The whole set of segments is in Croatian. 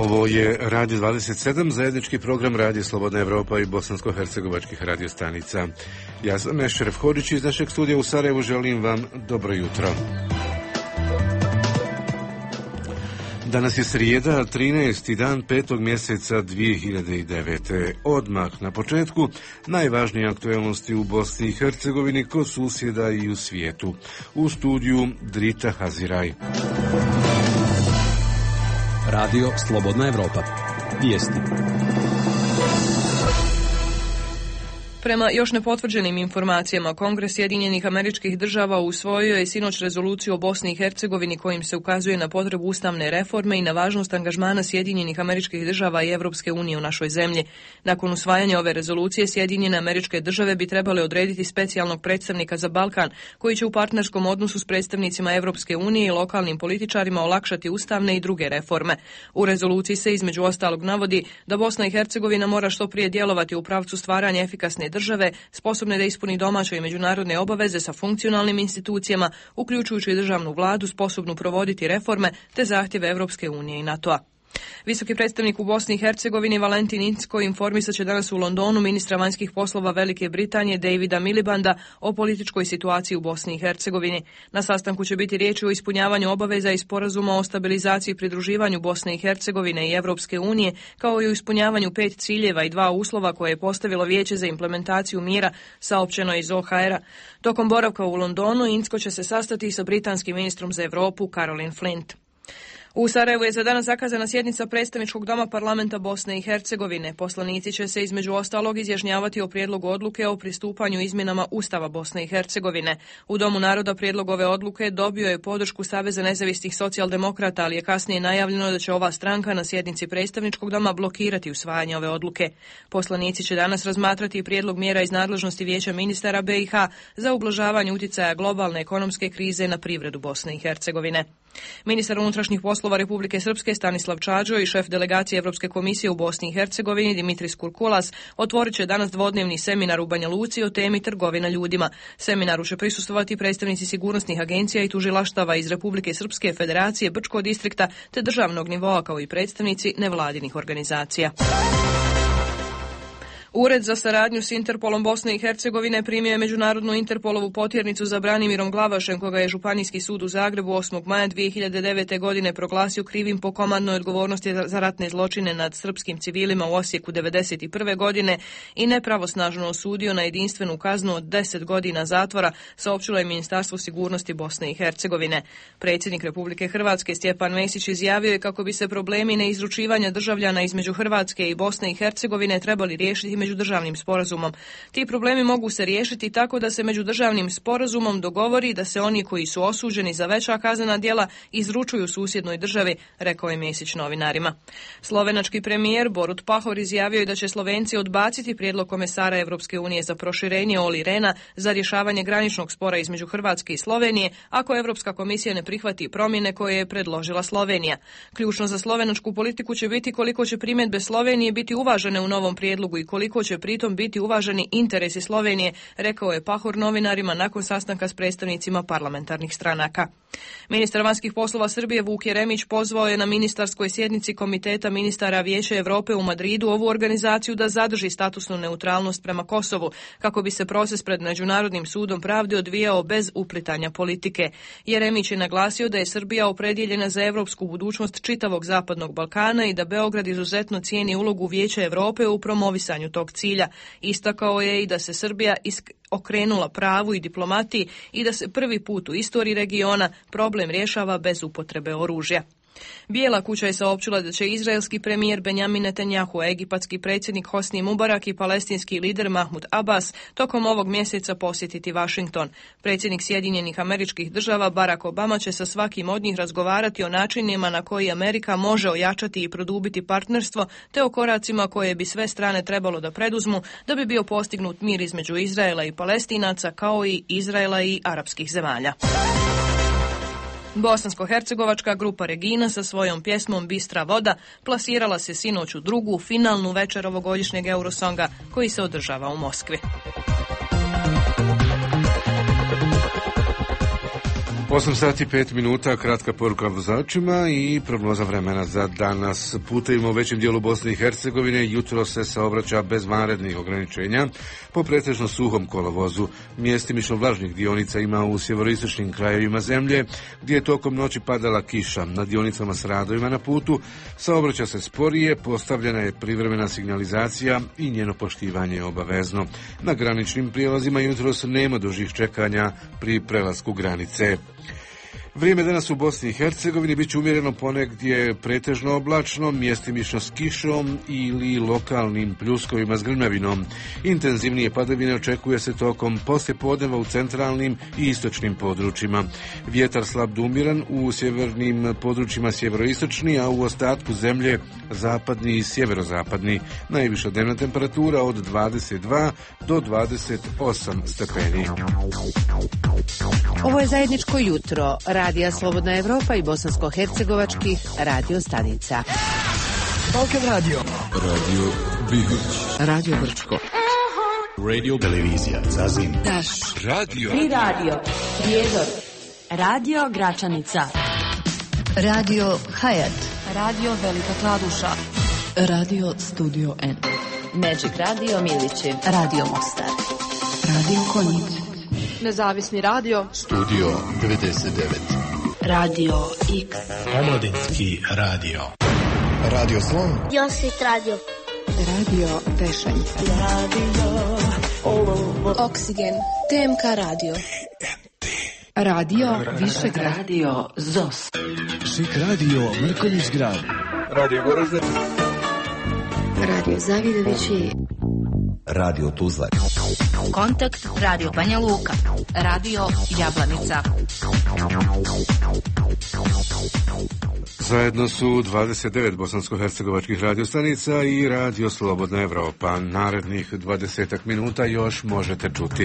Ovo je Radio 27, zajednički program Radio Slobodna Evropa i bosansko-hercegovačkih radiostanica. Ja sam Ešref Hodžić iz našeg studija u Sarajevu, želim vam dobro jutro. Danas je srijeda, 13. dan 5. mjeseca 2009. Odmah na početku najvažnije aktualnosti u Bosni i Hercegovini, kod susjeda i u svijetu. U studiju Drita Haziraj. Radio Slobodna Evropa. Vijesti. Prema još nepotvrđenim informacijama, Kongres Sjedinjenih Američkih Država usvojio je sinoć rezoluciju o Bosni i Hercegovini kojim se ukazuje na potrebu ustavne reforme i na važnost angažmana Sjedinjenih Američkih Država i Evropske unije u našoj zemlji. Nakon usvajanja ove rezolucije, Sjedinjene Američke Države bi trebale odrediti specijalnog predstavnika za Balkan, koji će u partnerskom odnosu s predstavnicima Evropske unije i lokalnim političarima olakšati ustavne i druge reforme. U rezoluciji se između ostalog navodi da Bosna i Hercegovina mora što prije djelovati u pravcu stvaranja efikasne države, sposobne da ispuni domaće i međunarodne obaveze sa funkcionalnim institucijama, uključujući i državnu vladu, sposobnu provoditi reforme te zahtjeve Evropske unije i NATO-a. Visoki predstavnik u Bosni i Hercegovini Valentin Incko informisat će danas u Londonu ministra vanjskih poslova Velike Britanije Davida Milibanda o političkoj situaciji u Bosni i Hercegovini. Na sastanku će biti riječ o ispunjavanju obaveza i sporazuma o stabilizaciji i pridruživanju Bosne i Hercegovine i Evropske unije, kao i o ispunjavanju 5 ciljeva i 2 uslova koje je postavilo Vijeće za implementaciju mira, saopćeno iz OHR-a. Tokom boravka u Londonu Incko će se sastati sa britanskim ministrom za Europu Caroline Flint. U Sarajevu je za danas zakazana sjednica predstavničkog doma parlamenta Bosne i Hercegovine. Poslanici će se između ostalog izjašnjavati o prijedlogu odluke o pristupanju izmjenama Ustava Bosne i Hercegovine. U Domu naroda prijedlog ove odluke dobio je podršku Saveza nezavisnih socijaldemokrata, ali je kasnije najavljeno da će ova stranka na sjednici predstavničkog doma blokirati usvajanje ove odluke. Poslanici će danas razmatrati i prijedlog mjera iz nadležnosti Vijeća ministara BiH za ublažavanje utjecaja globalne ekonomske krize na privredu Bosne i Hercegovine. Ministar unutrašnjih poslova Republike Srpske Stanislav Čađo i šef delegacije Europske komisije u Bosni i Hercegovini Dimitris Kurkulas otvorit će danas dvodnevni seminar u Banja Luci o temi trgovina ljudima. Seminaru će prisustvovati predstavnici sigurnosnih agencija i tužilaštava iz Republike Srpske, Federacije, Brčkog distrikta te državnog nivoa, kao i predstavnici nevladinih organizacija. Ured za saradnju s Interpolom Bosne i Hercegovine primio je međunarodnu Interpolovu potjernicu za Branimirom Glavašem, koga je Županijski sud u Zagrebu 8. maja 2009. godine proglasio krivim po komandnoj odgovornosti za ratne zločine nad srpskim civilima u Osijeku 1991. godine i nepravosnažno osudio na jedinstvenu kaznu od 10 godina zatvora, saopćilo je Ministarstvo sigurnosti Bosne i Hercegovine. Predsjednik Republike Hrvatske Stjepan Mesić izjavio je kako bi se problemi neizručivanja državljana između Hrvatske i Bosne i Hercegovine trebali riješiti međudržavnim sporazumom. Ti problemi mogu se riješiti tako da se međudržavnim sporazumom dogovori da se oni koji su osuđeni za veća kaznena djela izručuju susjednoj državi, rekao je Mesić novinarima. Slovenački premijer Borut Pahor izjavio je da će Slovenci odbaciti prijedlog komesara Evropske unije za proširenje Olli Rehna za rješavanje graničnog spora između Hrvatske i Slovenije ako Evropska komisija ne prihvati promjene koje je predložila Slovenija. Ključno za slovenačku politiku će biti koliko će primjedbe Slovenije biti uvažene u novom prijedlogu i koliko će pritom biti uvaženi interesi Slovenije, rekao je Pahor novinarima nakon sastanka s predstavnicima parlamentarnih stranaka. Ministar vanjskih poslova Srbije Vuk Jeremić pozvao je na ministarskoj sjednici Komiteta ministara Vijeća Europe u Madridu ovu organizaciju da zadrži statusnu neutralnost prema Kosovu, kako bi se proces pred Međunarodnim sudom pravde odvijao bez uplitanja politike. Jeremić je naglasio da je Srbija opredjeljena za europsku budućnost čitavog Zapadnog Balkana i da Beograd izuzetno cijeni ulogu Vijeća Europe u promovisanju tog cilja. Istakao je i da se Srbija okrenula pravu i diplomatiji i da se prvi put u istoriji regiona problem rješava bez upotrebe oružja. Bijela kuća je saopćila da će izraelski premijer Benjamin Netanjahu, egipatski predsjednik Hosni Mubarak i palestinski lider Mahmud Abbas tokom ovog mjeseca posjetiti Washington. Predsjednik Sjedinjenih Američkih Država Barack Obama će sa svakim od njih razgovarati o načinima na koji Amerika može ojačati i produbiti partnerstvo, te o koracima koje bi sve strane trebalo da preduzmu da bi bio postignut mir između Izraela i Palestinaca, kao i Izraela i arapskih zemalja. Bosansko-hercegovačka grupa Regina sa svojom pjesmom Bistra voda plasirala se sinoć u drugu, finalnu večer ovogodišnjeg Eurosonga koji se održava u Moskvi. 8 sati 5 minuta, kratka poruka vozačima i prognoza vremena za danas. Putevima u većem dijelu Bosne i Hercegovine jutro se saobraća bez vanrednih ograničenja po pretežno suhom kolovozu. Mjestimično vlažnih dionica ima u sjeveroistočnim krajevima zemlje, gdje je tokom noći padala kiša. Na dionicama s radovima na putu saobraća se sporije, postavljena je privremena signalizacija i njeno poštivanje je obavezno. Na graničnim prijelazima jutros nema dužih čekanja pri prelasku granice. Vrijeme danas u Bosni i Hercegovini bit će umjereno, ponegdje pretežno oblačno, mjestimično s kišom ili lokalnim pljuskovima s grmljavinom. Intenzivnije padavine očekuje se tokom poslijepodneva u centralnim i istočnim područjima. Vjetar slab do umjeren u sjevernim područjima sjeveroistočni, a u ostatku zemlje zapadni i sjeverozapadni. Najviša dnevna temperatura od 22 do 28 stepeni. Ovo je zajedničko jutro Radija Slobodna Evropa i bosansko-hercegovačkih radio stanica. Balkan Radio. Radio Bihoć. Radio Brčko. Radio Televizija Zazim. Daš. Radio. Tri radio. Prijedor. Radio Gračanica. Radio Hayat. Radio Velika Kladuša. Radio Studio N. Magic Radio Milići. Radio Mostar. Radio Konjic. Nezavisni radio. Studio 99. Radio X. Omladinski radio. Radio Slon. Josit radio. Radio Tešanj. Radio Oksigen. TMK radio. Radio Višegrad. Radio ZOS. Šik radio Mrkonjić grad. Radio Goražde. Radio Zavidovići. Radio Tuzla. Kontakt Radio Banja Luka. Radio Jablanica. Zajedno su 29 bosansko-hercegovačkih radiostanica i Radio Slobodna Evropa. Narednih 20 minuta još možete čuti.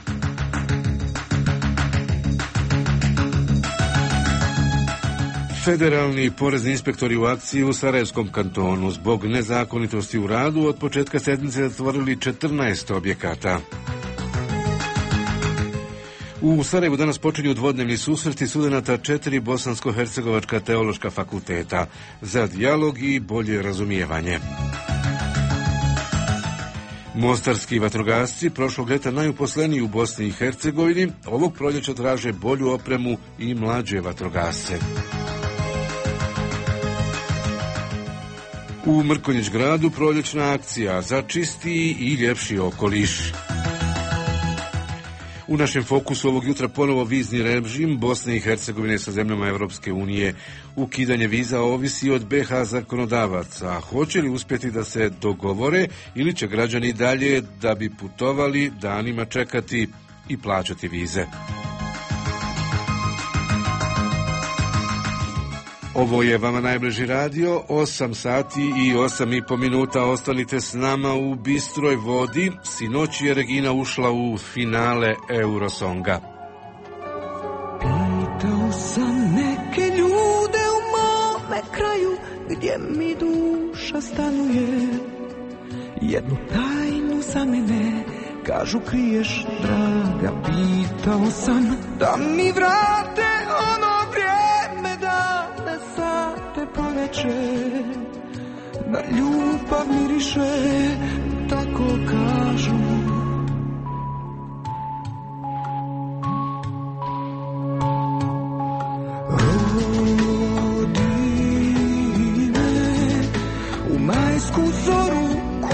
Federalni porezni inspektori u akciji u Sarajevskom kantonu zbog nezakonitosti u radu od početka sedmice zatvorili 14 objekata. U Sarajevu danas počinju dvodnevni susreti studenata 4 bosansko-hercegovačka teološka fakulteta za dijalog i bolje razumijevanje. Mostarski vatrogasci prošlog ljeta najuposleniji u Bosni i Hercegovini ovog proljeća traže bolju opremu i mlađe vatrogasce. U Mrkonjić gradu proljećna akcija za čistiji i ljepši okoliš. U našem fokusu ovog jutra ponovo vizni režim Bosne i Hercegovine sa zemljama Evropske unije. Ukidanje viza ovisi od BiH zakonodavaca. Hoće li uspjeti da se dogovore ili će građani dalje da bi putovali danima čekati i plaćati vize? Ovo je vama najbliži radio, 8 sati i 8,5 minuta. Ostanite s nama u Bistroj vodi. Sinoć je Regina ušla u finale Eurosonga. Pitao sam neke ljude u mome kraju, gdje mi duša stanuje. Jednu tajnu za mene, kažu kriješ, draga. Pitao sam da mi vrate ono vrijeme, da ne sate poveče, da ljubav miriše, tako kažu. Rodine, u majsku zoru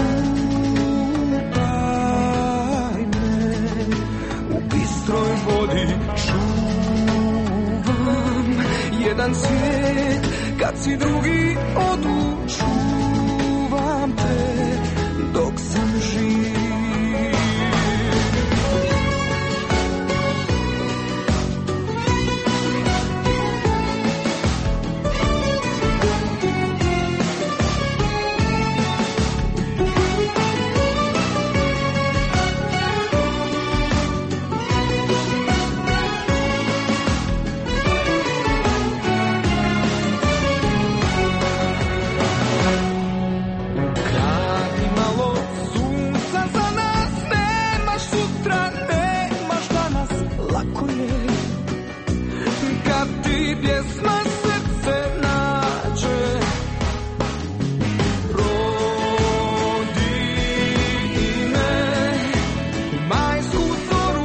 kupaj me, u bistroj vodi čuvam jedan svijet, kad si drugi odu, čuvam te dok sam živ. pjesma srce nađe. Rodi me u majsku zoru,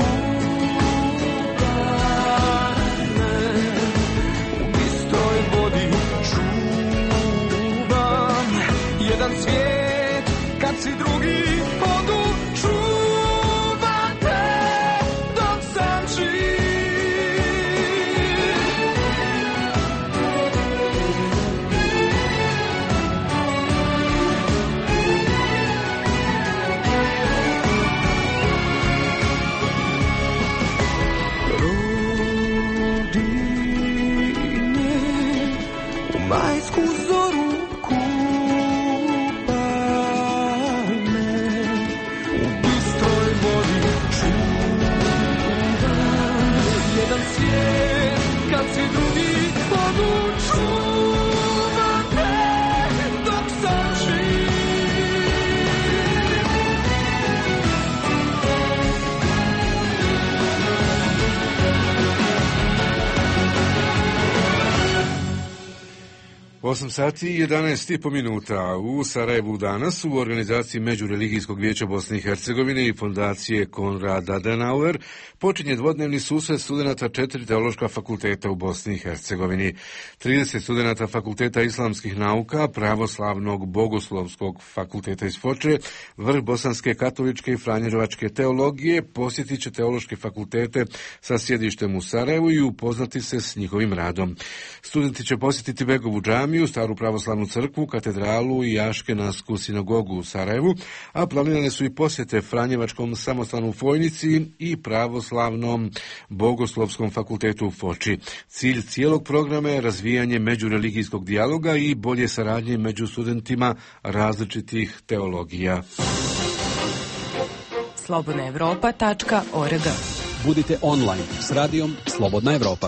kupaj me u bistroj vodi, čuvam jedan svijet kad si drugi odučuvam te dok sam živ. Rodi me u majsku zoru, kupaj me u bistroj vodi, čuvam jedan svijet kad si drugi odučuvam te dok sam živ. Osam sati i 11,5 minuta u Sarajevu danas u organizaciji Međureligijskog vijeća Bosne i Hercegovine i fondacije Konrad Adenauer počinje dvodnevni susret studenata 4 teološka fakulteta u Bosni i Hercegovini. 30 studenata fakulteta islamskih nauka, pravoslavnog bogoslovskog fakulteta iz Foče, vrh bosanske katoličke i franježevačke teologije posjetit će teološke fakultete sa sjedištem u Sarajevu i upoznati se s njihovim radom. Studenti će posjetiti Begovu džamiju, Staru pravoslavnu crkvu, katedralu i Aškenasku sinagogu u Sarajevu, a planirane su i posjete Franjevačkom samostanu u Fojnici i pravoslavnom bogoslovskom fakultetu u Foči. Cilj cijelog programa je razvijanje međureligijskog dijaloga i bolje saradnje među studentima različitih teologija. slobodnaevropa.org. Budite online s radijom Slobodna Evropa.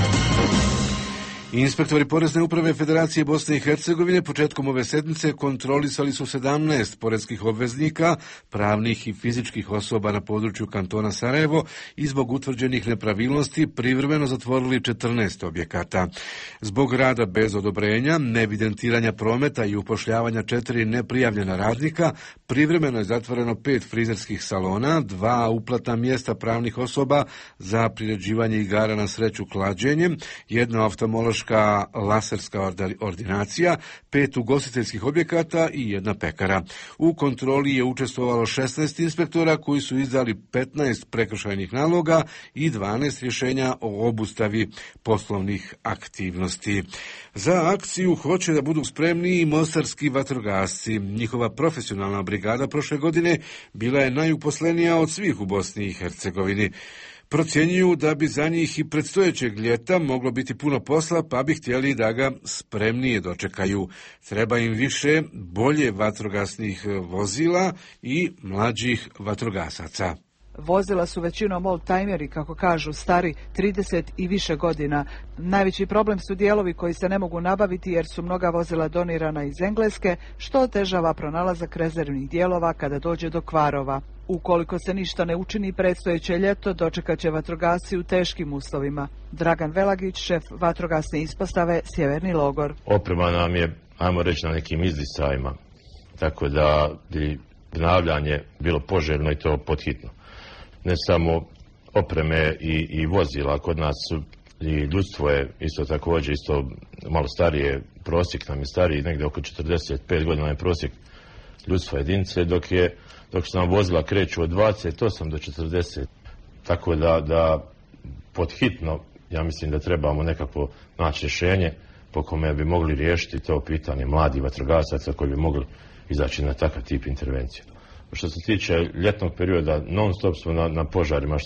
Inspektori Porezne uprave Federacije Bosne i Hercegovine početkom ove sedmice kontrolisali su 17 porezkih obveznika, pravnih i fizičkih osoba na području kantona Sarajevo i zbog utvrđenih nepravilnosti privremeno zatvorili 14 objekata. Zbog rada bez odobrenja, neevidentiranja prometa i upošljavanja 4 neprijavljena radnika, privremeno je zatvoreno 5 frizerskih salona, 2 uplatna mjesta pravnih osoba za priređivanje igara na sreću klađenjem, 1 oftalmološka laserska ordinacija, 5 ugostiteljskih objekata i 1 pekara. U kontroli je učestvovalo 16 inspektora koji su izdali 15 prekršajnih naloga i 12 rješenja o obustavi poslovnih aktivnosti. Za akciju hoće da budu spremni i mostarski vatrogasci. Njihova profesionalna brigada prošle godine bila je najuposlenija od svih u Bosni i Hercegovini. Procjenjuju da bi za njih i predstojećeg ljeta moglo biti puno posla, pa bi htjeli da ga spremnije dočekaju. Treba im više, bolje vatrogasnih vozila i mlađih vatrogasaca. Vozila su većinom old-timeri, kako kažu, stari 30 i više godina. Najveći problem su dijelovi koji se ne mogu nabaviti jer su mnoga vozila donirana iz Engleske, što otežava pronalazak rezervnih dijelova kada dođe do kvarova. Ukoliko se ništa ne učini, predstojeće ljeto dočekat će vatrogasci u teškim uslovima. Dragan Velagić, šef vatrogasne ispostave Sjeverni Logor. Oprema nam je, ajmo reći, na nekim izdisajima, tako da bi obnavljanje bilo poželjno i to podhitno. Ne samo opreme i vozila, kod nas i ljudstvo je isto također isto malo starije, prosjek nam je stariji, negdje oko 45 godina je prosjek ljudstva jedinice, dok se nam vozila kreću od 28 do 40. Tako da podhitno, ja mislim da trebamo nekako naći rješenje po kome bi mogli riješiti to pitanje mladih vatrogasaca koji bi mogli izaći na takav tip intervencije. Što se tiče ljetnog perioda, non stop smo na požarima,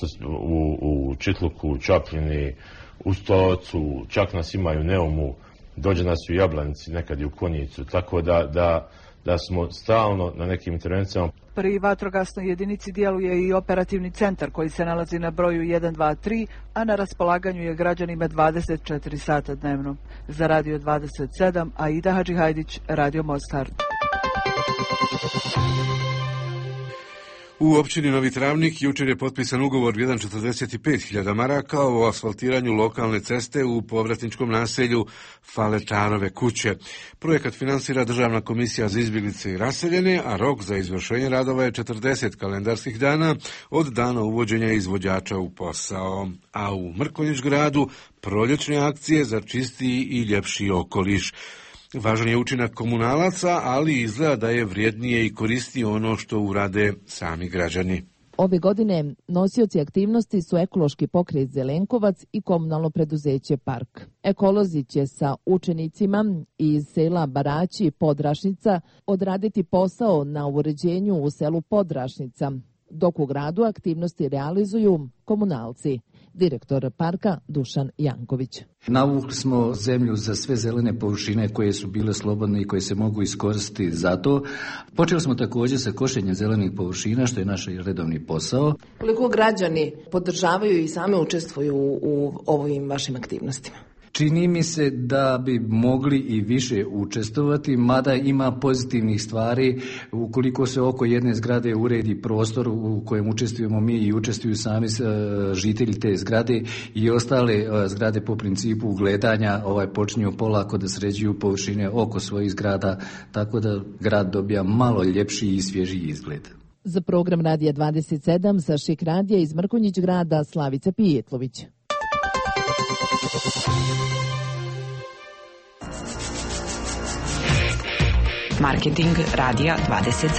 u Čitluku, u Čapljini, u Stocu, čak nas imaju u Neumu, dođe nas u Jablanici, nekad i u Konjicu, tako da smo stalno na nekim intervencijama. Pri vatrogasnoj jedinici djeluje i operativni centar koji se nalazi na broju 123, a na raspolaganju je građanima 24 sata dnevno. Za Radio 27, Aida Hadžihajdić, Radio Mostar. U općini Novi Travnik jučer je potpisan ugovor vrijedan 45.000 maraka o asfaltiranju lokalne ceste u povratničkom naselju Falečarove kuće. Projekat finansira Državna komisija za izbjeglice i raseljene, a rok za izvršenje radova je 40 kalendarskih dana od dana uvođenja izvođača u posao. A u Mrkonjić gradu proljećne akcije za čistiji i ljepši okoliš. Važan je učinak komunalaca, ali izgleda da je vrijednije i koristi ono što urade sami građani. Ove godine nosioci aktivnosti su ekološki pokret Zelenkovac i komunalno preduzeće Park. Ekolozi će sa učenicima iz sela Baraći i Podrašnica odraditi posao na uređenju u selu Podrašnica, dok u gradu aktivnosti realizuju komunalci. Direktor parka Dušan Janković. Navukli smo zemlju za sve zelene površine koje su bile slobodne i koje se mogu iskoristiti za to. Počeli smo također sa košenjem zelenih površina, što je naš redovni posao. Koliko građani podržavaju i same učestvuju u ovim vašim aktivnostima? Čini mi se da bi mogli i više učestvovati, mada ima pozitivnih stvari. Ukoliko se oko jedne zgrade uredi prostor u kojem učestvujemo mi i učestvuju sami žitelji te zgrade i ostale zgrade po principu gledanja počinju polako da sređuju površine oko svojih zgrada, tako da grad dobija malo ljepši i svježiji izgled. Za program Radija 27 sa Šik radija iz Mrkonjić grada Slavica Pijetlović. Marketing Radija 27.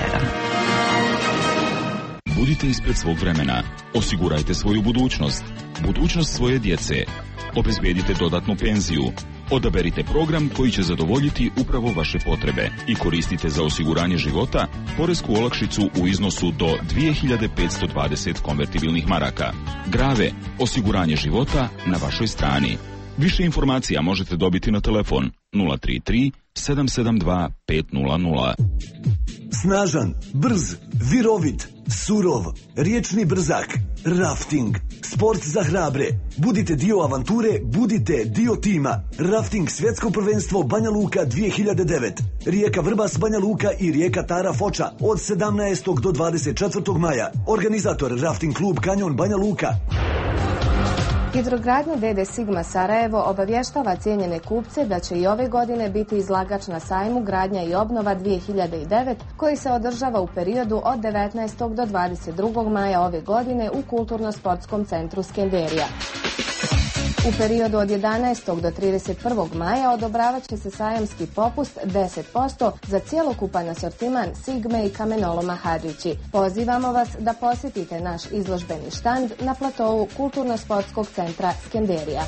Budite ispred svog vremena. Osigurajte svoju budućnost. Budućnost svoje djece. Obezbedite dodatnu penziju. Odaberite program koji će zadovoljiti upravo vaše potrebe i koristite za osiguranje života poresku olakšicu u iznosu do 2520 konvertibilnih maraka. Grave, osiguranje života na vašoj strani. Više informacija možete dobiti na telefon 033 772 500. Snažan, brz, virovit, surov, riječni brzak, rafting, sport za hrabre. Budite dio avanture, budite dio tima. Rafting svjetsko prvenstvo Banja Luka 2009. Rijeka Vrbas Banja Luka i rijeka Tara Foča od 17. do 24. maja. Organizator Rafting klub Kanjon Banja Luka. Hidrogradnja DD Sigma Sarajevo obavještava cijenjene kupce da će i ove godine biti izlagač na sajmu Gradnja i obnova 2009 koji se održava u periodu od 19. do 22. maja ove godine u Kulturno-sportskom centru Skenderija. U periodu od 11. do 31. maja odobravat će se sajamski popust 10% za cjelokupan asortiman Sigme i kamenoloma Hadžići. Pozivamo vas da posjetite naš izložbeni štand na platovu Kulturno-sportskog centra Skenderija.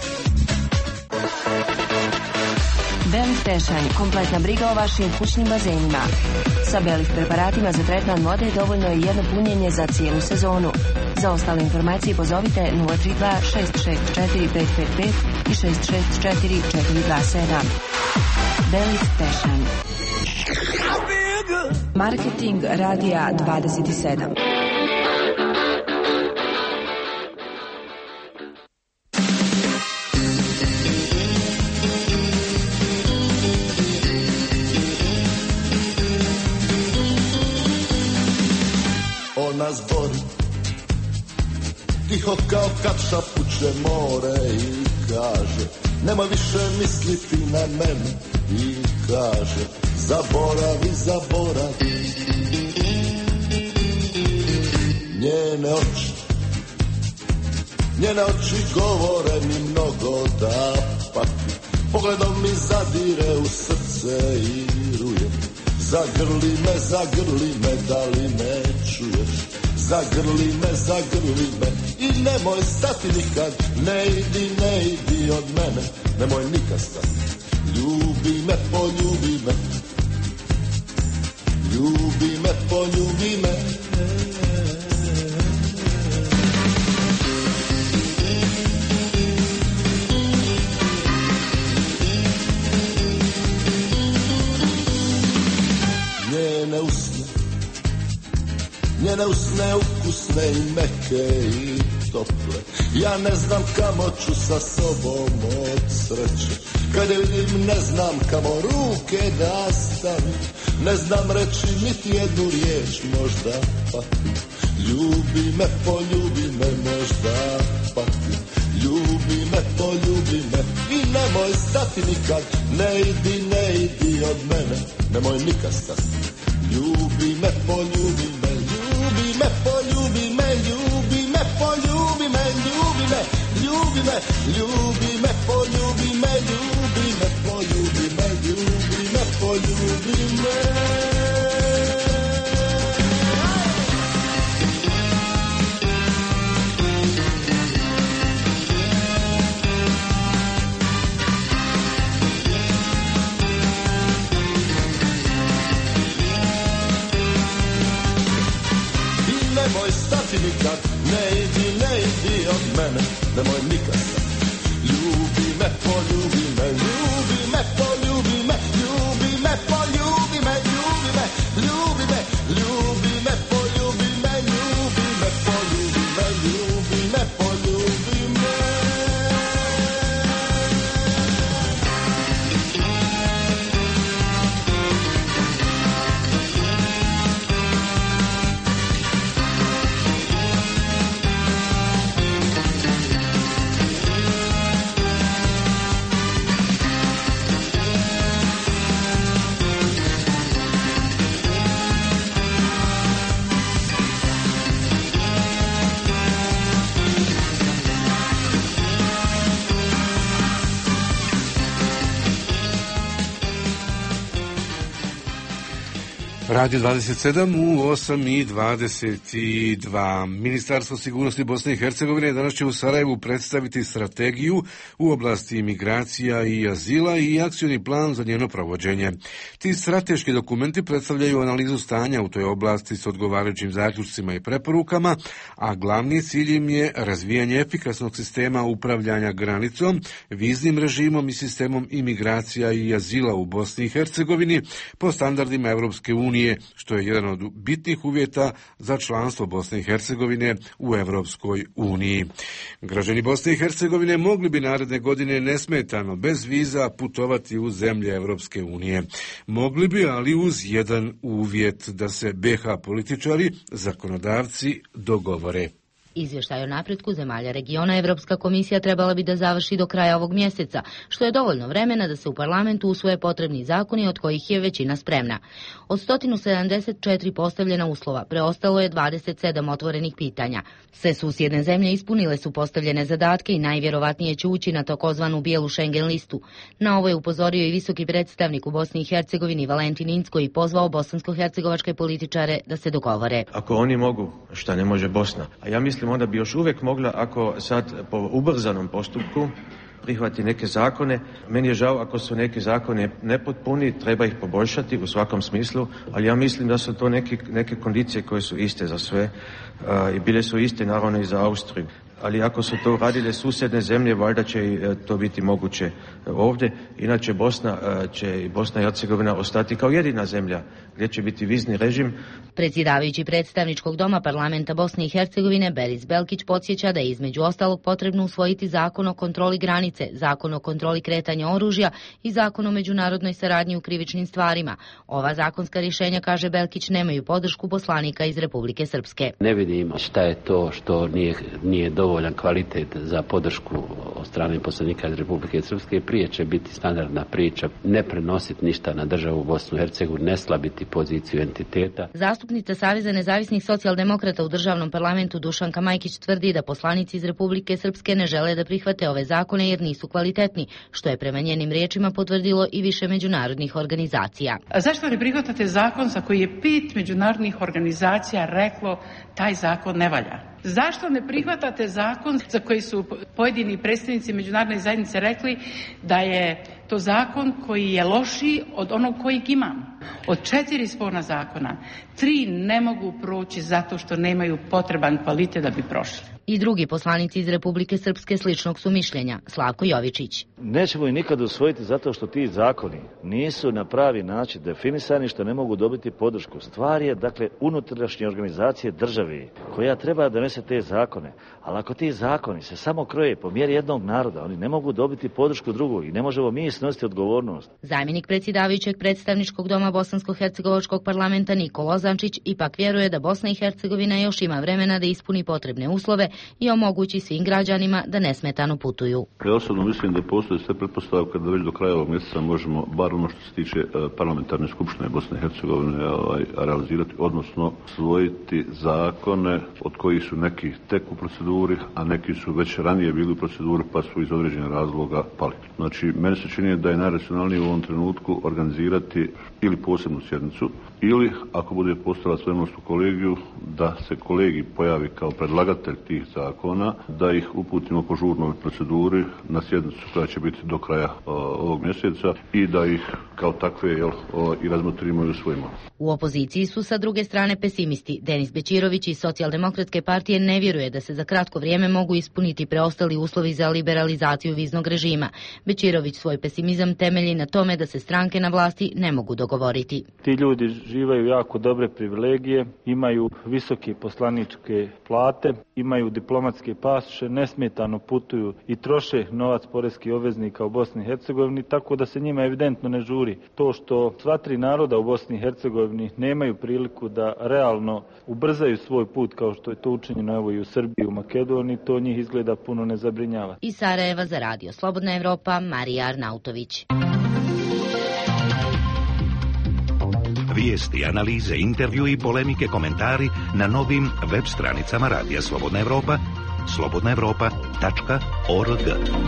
Belih Tešanj, kompletna briga o vašim kućnim bazenima. Sa Belih preparatima za tretman vode dovoljno je jedno punjenje za cijelu sezonu. Za ostale informacije pozovite 032 664 555 i 664 427. Belih Tešanj. Marketing Radija 27. Ona zbori tiho kao kad šapuće more i kaže nemoj više misliti na mene i kaže zaboravi, zaboravi. Njene oči govore mi mnogo da pati, pogledom mi zadire u srce i ruje. Zagrli me, da li me čuješ? Zagrli me i nemoj stati nikad. Ne idi od mene, nemoj nikad stati. Ljubi me, poljubi me. Ljubi me, poljubi me. Njene usne ukusne i meke i tople. Ja ne znam kamo ću sa sobom od sreće. Kad je vidim ne znam kamo ruke da stavim. Ne znam reći niti jednu riječ možda pa. Ljubi me, poljubi me, možda patim. Ljubi me, poljubi me i nemoj stati nikad. Ne idi od mene, nemoj nikad stati. Ljubi me, poljubi me, ljubi me, poljubi me, ljubi me, poljubi me, ljubi me, ljubi me, ljubi me, poljubi me, ljubi me, poljubi me, ljubi me, poljubi me. Nemoj stati nikad, ne idi od mene, nemoj nikad stati. Ljubi me, poljubi me, ljubi me, poljubi me, ljubi me, poljubi me, ljubi me, ljubi me, ljubi me, poljubi me, ljubi me, poljubi me, ljubi me, poljubi me. Radio 27 u 8:22. Ministarstvo sigurnosti Bosne i Hercegovine danas će u Sarajevu predstaviti strategiju u oblasti imigracija i azila i akcioni plan za njeno provođenje. Ti strateški dokumenti predstavljaju analizu stanja u toj oblasti s odgovarajućim zaključcima i preporukama, a glavni cilj im je razvijanje efikasnog sistema upravljanja granicom, viznim režimom i sistemom imigracija i azila u Bosni i Hercegovini po standardima Europske unije, što je jedan od bitnih uvjeta za članstvo Bosne i Hercegovine u Europskoj uniji. Građani Bosne i Hercegovine mogli bi naredne godine nesmetano, bez viza, putovati u zemlje Europske unije. Mogli bi, ali uz jedan uvjet, da se BiH političari, zakonodavci, dogovore. Izvještaj o napretku zemalja regiona Evropska komisija trebala bi da završi do kraja ovog mjeseca, što je dovoljno vremena da se u parlamentu usvoje potrebni zakoni od kojih je većina spremna. Od 174 postavljena uslova, preostalo je 27 otvorenih pitanja. Sve susjedne zemlje ispunile su postavljene zadatke i najvjerovatnije će ući na takozvanu bijelu Schengen listu. Na ovo je upozorio i visoki predstavnik u Bosni i Hercegovini Valentin Incko i pozvao bosansko-hercegovačke političare da se dogovore. Ako oni mogu, šta ne može Bosna? A ja mislim onda bi još uvijek mogla, ako sad po ubrzanom postupku prihvati neke zakone. Meni je žao ako su neki zakoni nepotpuni, treba ih poboljšati u svakom smislu, ali ja mislim da su to neke kondicije koje su iste za sve i bile su iste naravno i za Austriju. Ali ako su to radile susjedne zemlje, valjda će to biti moguće ovdje. Inače Bosna i Hercegovina ostati kao jedina zemlja gdje će biti vizni režim. Predsjedavajući predstavničkog doma parlamenta Bosne i Hercegovine Beris Belkić podsjeća da je između ostalog potrebno usvojiti zakon o kontroli granice, zakon o kontroli kretanja oružja i zakon o međunarodnoj saradnji u krivičnim stvarima. Ova zakonska rješenja, kaže Belkić, nemaju podršku poslanika iz Republike Srpske. Ne vidimo šta je to što nije dovoljan kvalitet za podršku od strane poslanika iz Republike Srpske. Prije će biti standardna priča, ne prenositi ništa na državu Bosnu i Hercegovinu, ne slabiti poziciju entiteta. Zastupnica Saveza nezavisnih socijaldemokrata u državnom parlamentu Dušanka Majkić tvrdi da poslanici iz Republike Srpske ne žele da prihvate ove zakone jer nisu kvalitetni, što je prema njenim riječima potvrdilo i više međunarodnih organizacija. A zašto ne prihvatate zakon za koji je 5 međunarodnih organizacija reklo taj zakon ne valja? Zašto ne prihvatate zakon za koji su pojedini predstavnici međunarodne zajednice rekli da je to zakon koji je lošiji od onog kojeg imamo? Od 4 sporna zakona, 3 ne mogu proći zato što nemaju potreban kvalitet da bi prošli. I drugi poslanici iz Republike Srpske sličnog su mišljenja. Slavko Jovičić. Nećemo ih nikad usvojiti zato što ti zakoni nisu na pravi način definisani, što ne mogu dobiti podršku. Stvar je, dakle, unutrašnje organizacije države koja treba donese te zakone. Ali ako ti zakoni se samo kroje po mjeri jednog naroda, oni ne mogu dobiti podršku drugog i ne možemo mi snositi odgovornost. Zamjenik predsjedavajućeg predstavničkog doma Bosansko-hercegovačkog parlamenta Niko Lozančić ipak vjeruje da Bosna i Hercegovina još ima vremena da ispuni potrebne uslove i omogući svim građanima da nesmetano putuju. Ja osobno mislim da postoje sve pretpostavke da već do kraja ovog mjeseca možemo, bar ono što se tiče parlamentarne skupštine Bosne i Hercegovine, realizirati, odnosno usvojiti zakone od kojih su neki tek u proceduri, a neki su već ranije bili u proceduri pa su iz određenih razloga pali. Znači, meni se čini da je najracionalnije u ovom trenutku organizirati ili posebnu sjednicu, ili ako bude postojala spremnost u kolegiju, da se kolegij pojavi kao predlagatelj tih zakona, da ih uputimo po žurnoj proceduri na sjednicu koja će biti do kraja ovog mjeseca i da ih kao takve i razmotrimo i usvojimo. U opoziciji su sa druge strane pesimisti. Denis Bećirović iz Socijaldemokratske partije ne vjeruje da se za kratko vrijeme mogu ispuniti preostali uslovi za liberalizaciju viznog režima. Bećirović svoj pesimizam temelji na tome da se stranke na vlasti ne mogu dogovoriti. Ti ljudi živaju jako dobre privilegije, imaju visoke poslaničke plate, imaju diplomatske pasoše, nesmetano putuju i troše novac poreskih obveznika u Bosni i Hercegovini, tako da se njima evidentno ne žuri. To što sva tri naroda u Bosni i Hercegovini nemaju priliku da realno ubrzaju svoj put kao što je to učinjeno evo i u Srbiji i u Makedoniji, to njih izgleda puno ne zabrinjava. Iz Sarajeva za Radio Slobodna Evropa, Marija Arnautović. Vijesti, analize, intervju i polemike, komentari na novim web stranicama Radija Slobodna Evropa, slobodnaevropa.org.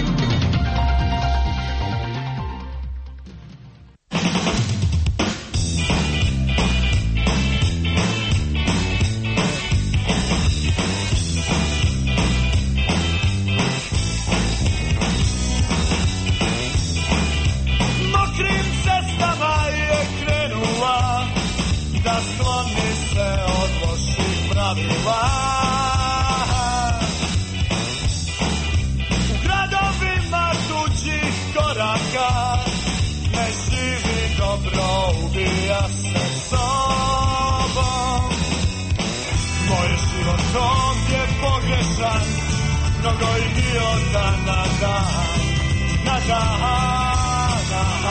Mnogo idiota na dan, na dan.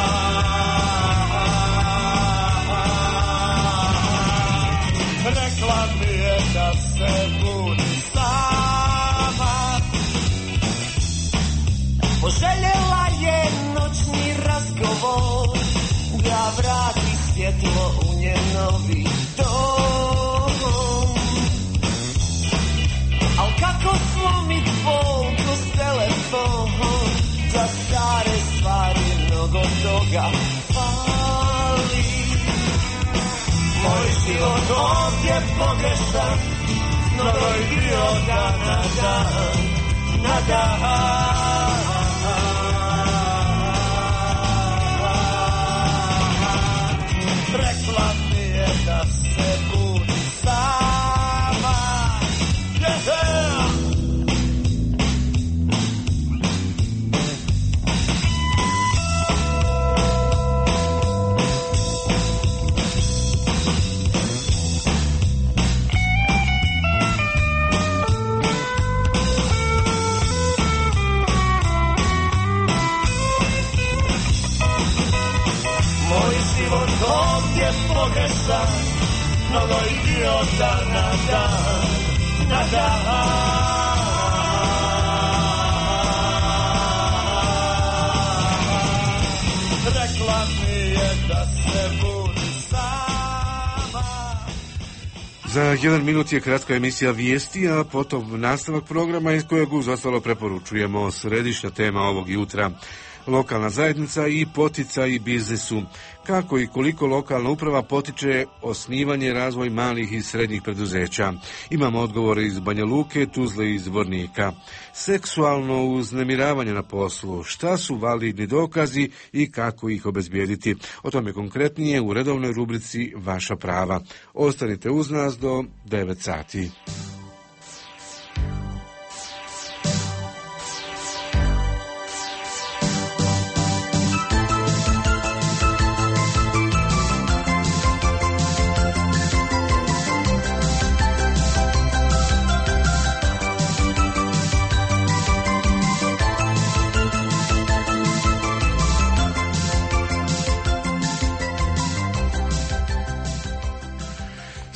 Rekla mi je da se budi sama, poželjela je noćni razgovor, da vrati svjetlo u njen novi dom. Al kako slomit bol kroz telefon, za stare stvari mnogo toga fali. Moj život ovdje pogrešan, mnogo idiota na dan, na dan. Rekla mi je da se budi sama. Ovdje pogrešan, mnogo idiota na dan, na dan. Rekla mi je da se budi sama. Za 1 minut je kratka emisija vijesti, a potom nastavak programa iz kojeg uz ostalo preporučujemo središnja tema ovog jutra. Lokalna zajednica i poticaji biznisu. Kako i koliko lokalna uprava potiče osnivanje i razvoj malih i srednjih preduzeća? Imamo odgovore iz Banja Luke, Tuzle i iz Zvornika. Seksualno uznemiravanje na poslu. Šta su validni dokazi i kako ih obezbijediti? O tome konkretnije u redovnoj rubrici Vaša prava. Ostanite uz nas do 9 sati.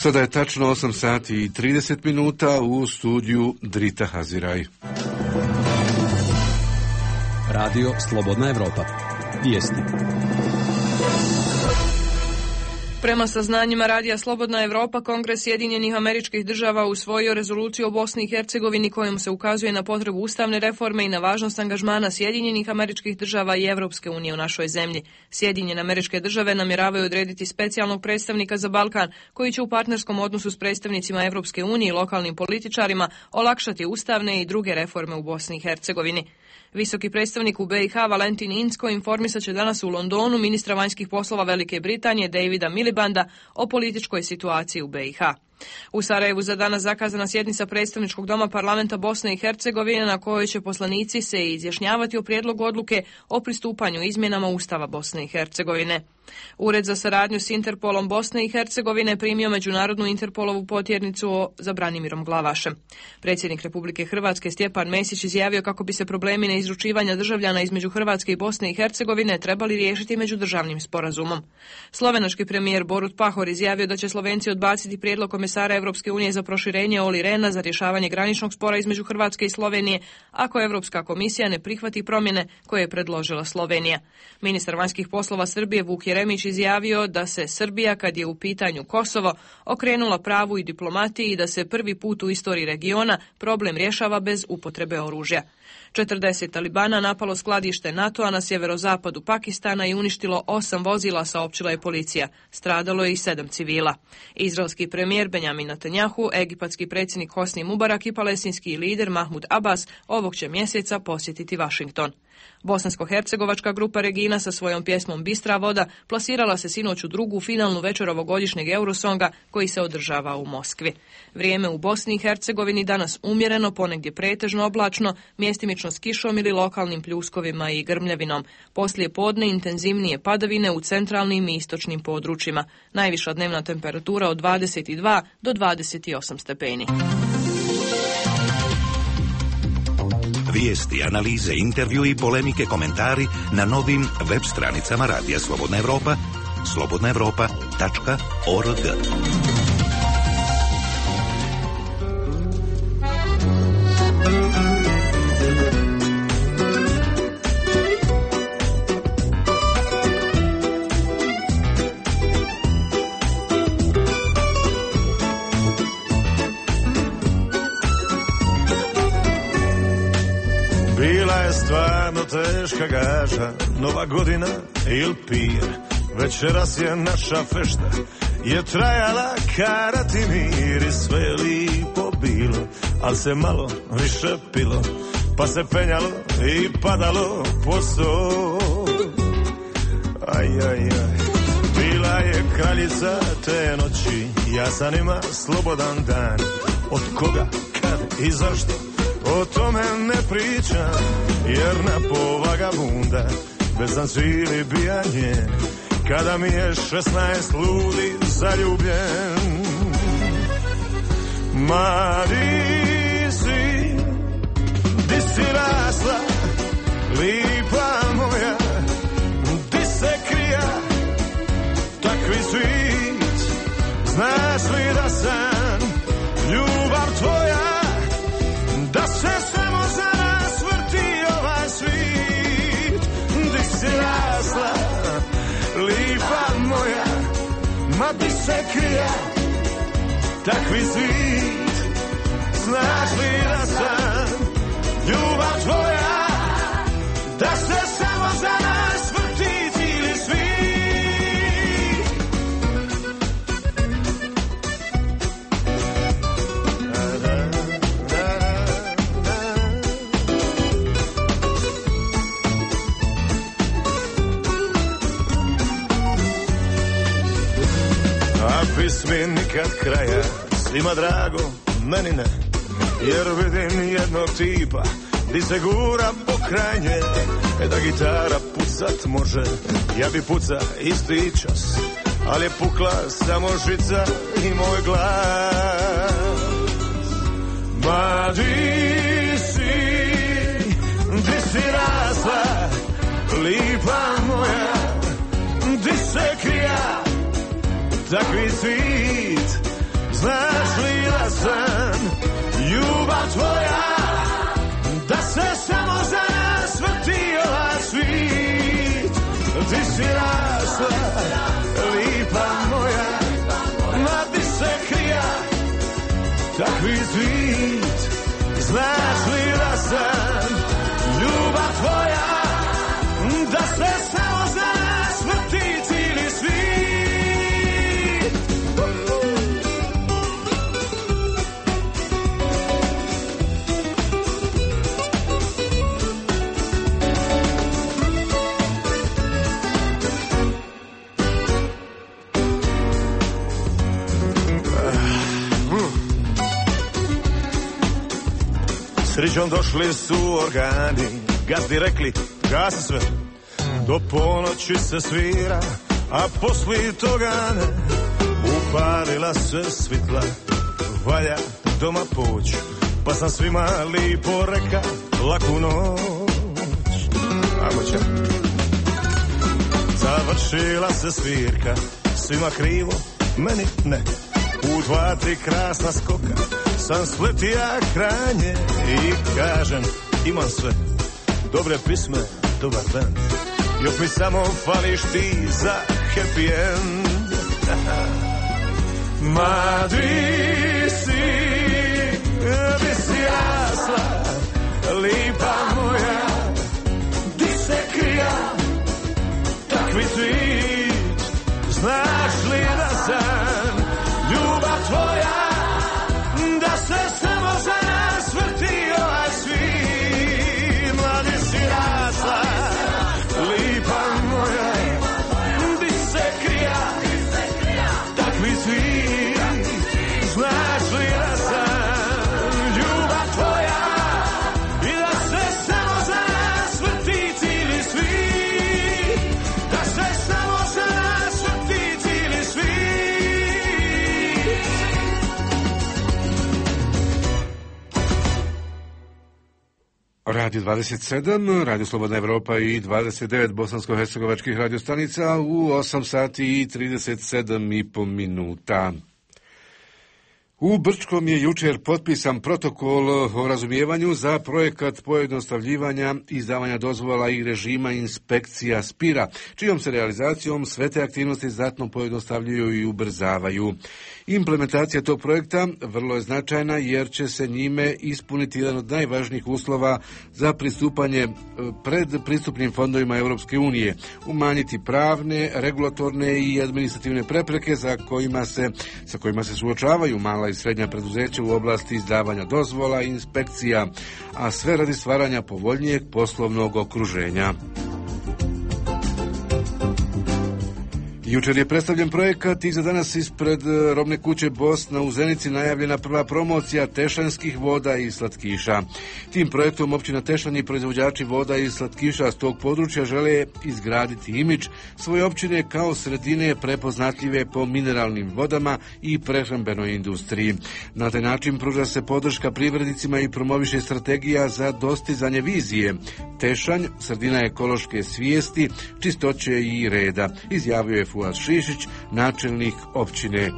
Sada je tačno 8 sati i 30 minuta u studiju Drita Haziraj. Radio Slobodna Evropa. Vijesti. Prema saznanjima Radija Slobodna Evropa, Kongres Sjedinjenih Američkih Država usvojio rezoluciju o Bosni i Hercegovini kojom se ukazuje na potrebu ustavne reforme i na važnost angažmana Sjedinjenih Američkih Država i Evropske unije u našoj zemlji. Sjedinjene Američke Države namjeravaju odrediti specijalnog predstavnika za Balkan, koji će u partnerskom odnosu s predstavnicima Evropske unije i lokalnim političarima olakšati ustavne i druge reforme u Bosni i Hercegovini. Visoki predstavnik u BiH Valentin Inzko informisat će danas u Londonu ministra vanjskih poslova Velike Britanije Davida Milibanda o političkoj situaciji u BiH. U Sarajevu za danas zakazana sjednica predstavničkog doma parlamenta Bosne i Hercegovine na kojoj će poslanici se izjašnjavati o prijedlogu odluke o pristupanju izmjenama Ustava Bosne i Hercegovine. Ured za saradnju s Interpolom Bosne i Hercegovine primio međunarodnu Interpolovu potjernicu za Branimirom Glavašem. Predsjednik Republike Hrvatske Stjepan Mesić izjavio kako bi se problemi neizručivanja državljana između Hrvatske i Bosne i Hercegovine trebali riješiti međudržavnim sporazumom. Slovenački premijer Borut Pahor izjavio da će Slovenci odbaciti prijedlog komesara Evropske unije za proširenje Olli Rehna za rješavanje graničnog spora između Hrvatske i Slovenije ako Evropska komisija ne prihvati promjene koje je predložila Slovenija. Ministar vanjskih poslova Srbije Vuk Jeremić izjavio da se Srbija, kad je u pitanju Kosovo, okrenula pravu i diplomatiji i da se prvi put u istoriji regiona problem rješava bez upotrebe oružja. 40 Talibana napalo skladište NATO-a na sjeverozapadu Pakistana i uništilo 8 vozila, saopćila je policija. Stradalo je i 7 civila. Izraelski premijer Benjamin Netanjahu, egipatski predsjednik Hosni Mubarak i palestinski lider Mahmud Abbas ovog će mjeseca posjetiti Washington. Bosansko-hercegovačka grupa Regina sa svojom pjesmom Bistra voda plasirala se sinoć u drugu finalnu večer ovogodišnjeg Eurosonga koji se održava u Moskvi. Vrijeme u Bosni i Hercegovini danas umjereno, ponegdje pretežno oblačno, mjestimično s kišom ili lokalnim pljuskovima i grmljavinom. Poslije podne intenzivnije padavine u centralnim i istočnim područjima. Najviša dnevna temperatura od 22 do 28 stepeni. Vijesti, analize, intervju i polemike, komentari na novim web stranicama Radija Slobodna Evropa, slobodnaevropa.org. Stvarno teška gaža, Nova godina il pir. Večeras je naša fešta, je trajala karati mir i sve je lipo bilo, al se malo više pilo, pa se penjalo i padalo po sto. Aj, aj, aj. Bila je kraljica te noći, ja sam ima slobodan dan. Od koga, kad i zašto, o tome ne pričam, jer na povagabunda bez sam svili bijanje, kada mi je 16 ludi zaljubljen. Ma di si rasla, lipa moja, di se krija takvi svit, znaš li da sam ljubav tvoja, da se samo za nas vrti ovaj svit. Di si rasla, lipa moja, ma di se krija takvi svit, znaš li da sam ljubav tvoja, da se samo za nas vrti cijeli svit. Pismi nikad kraja, svima drago, meni ne, jer vidim jednog tipa di se gura pokraj nje, da gitara pucat može, ja bi puca isti čas, ali je pukla samo žica i moj glas. Ma di si rasla, lipa moja, di se krija takvi svit, takvi cvit. Znaš li da sam ljubav tvoja, da se samo za nas vrti cijeli svijet. Srećom došli su organi, gazdi rekli gasi sve, do ponoći se svira, a poslije toga ne. Upalila se svitla, valja doma poć, pa sam svima lipo reka, laku noć. Ajmo će. Završila se svirka, svima krivo, meni ne. U 2-3 krasna skoka sam sletija kranje i kažem imam sve, dobre pisme, dobar dan, još mi samo fališ ti za happy end. Ma di si rasla, lipa moja, di se krija takvi cvit. Znaš li da sam ljubav tvoja, da se samo za nas vrti ovaj svijet. Mladi si rasla, lipa moja, di se krija takvi cvit. Znaš li da sam ljubav tvoja i da se samo za nas vrti cijeli svijet. Da se samo za nas vrti cijeli svijet. Radio 27, Radio Slobodna Evropa i 29 bosansko-hercegovačkih radiostanica u 8 sati i 37,5 minuta. U Brčkom je jučer potpisan protokol o razumijevanju za projekat pojednostavljivanja izdavanja dozvola i režima inspekcija Spira, čijom se realizacijom sve te aktivnosti znatno pojednostavljuju i ubrzavaju. Implementacija tog projekta vrlo je značajna jer će se njime ispuniti jedan od najvažnijih uslova za pristupanje pred pristupnim fondovima Europske unije, umanjiti pravne, regulatorne i administrativne prepreke sa kojima se suočavaju mala i srednja preduzeća u oblasti izdavanja dozvola i inspekcija, a sve radi stvaranja povoljnijeg poslovnog okruženja. Jučer je predstavljen projekat i za danas ispred robne kuće Bosna u Zenici najavljena prva promocija tešanskih voda i slatkiša. Tim projektom općina Tešan i proizvođači voda i slatkiša s tog područja žele izgraditi imidž svoje općine kao sredine prepoznatljive po mineralnim vodama i prehrambenoj industriji. Na taj način pruža se podrška privrednicima i promoviše strategija za dostizanje vizije. Tešanj, sredina ekološke svijesti, čistoće i reda, izjavio je Fuad Šišić, načelnik općine.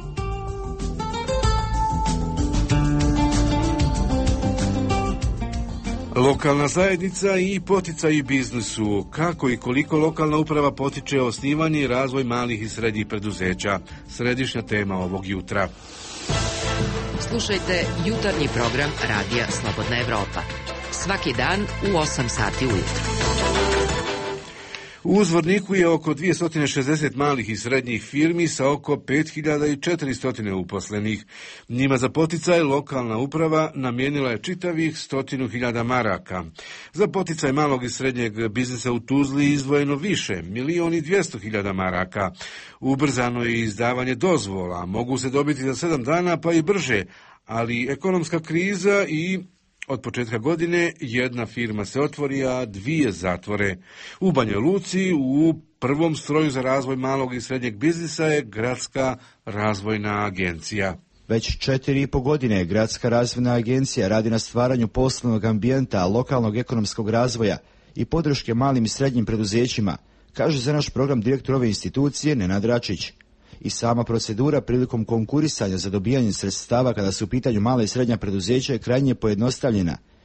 Lokalna zajednica i poticaj biznisu. Kako i koliko lokalna uprava potiče osnivanje i razvoj malih i srednjih preduzeća? Središnja tema ovog jutra. Slušajte jutarnji program Radija Slobodna Evropa. Svaki dan u 8 sati ujutro. U Zvorniku je oko 260 malih i srednjih firmi sa oko 5400 uposlenih. Njima za poticaj lokalna uprava namijenila je čitavih 100.000 maraka. Za poticaj malog i srednjeg biznisa u Tuzli izdvojeno više, 1.200.000 maraka. Ubrzano je izdavanje dozvola, mogu se dobiti za 7 dana pa i brže, ali ekonomska kriza i od početka godine jedna firma se otvori, a 2 zatvore. U Banja Luci u prvom stroju za razvoj malog i srednjeg biznisa je Gradska razvojna agencija. Već 4,5 godine Gradska razvojna agencija radi na stvaranju poslovnog ambijenta, lokalnog ekonomskog razvoja i podrške malim i srednjim preduzećima, kaže za naš program direktor ove institucije Nenad Račić. I sama procedura prilikom konkurisanja za dobijanje sredstava kada su u pitanju mala i srednja preduzeća je krajnje pojednostavljena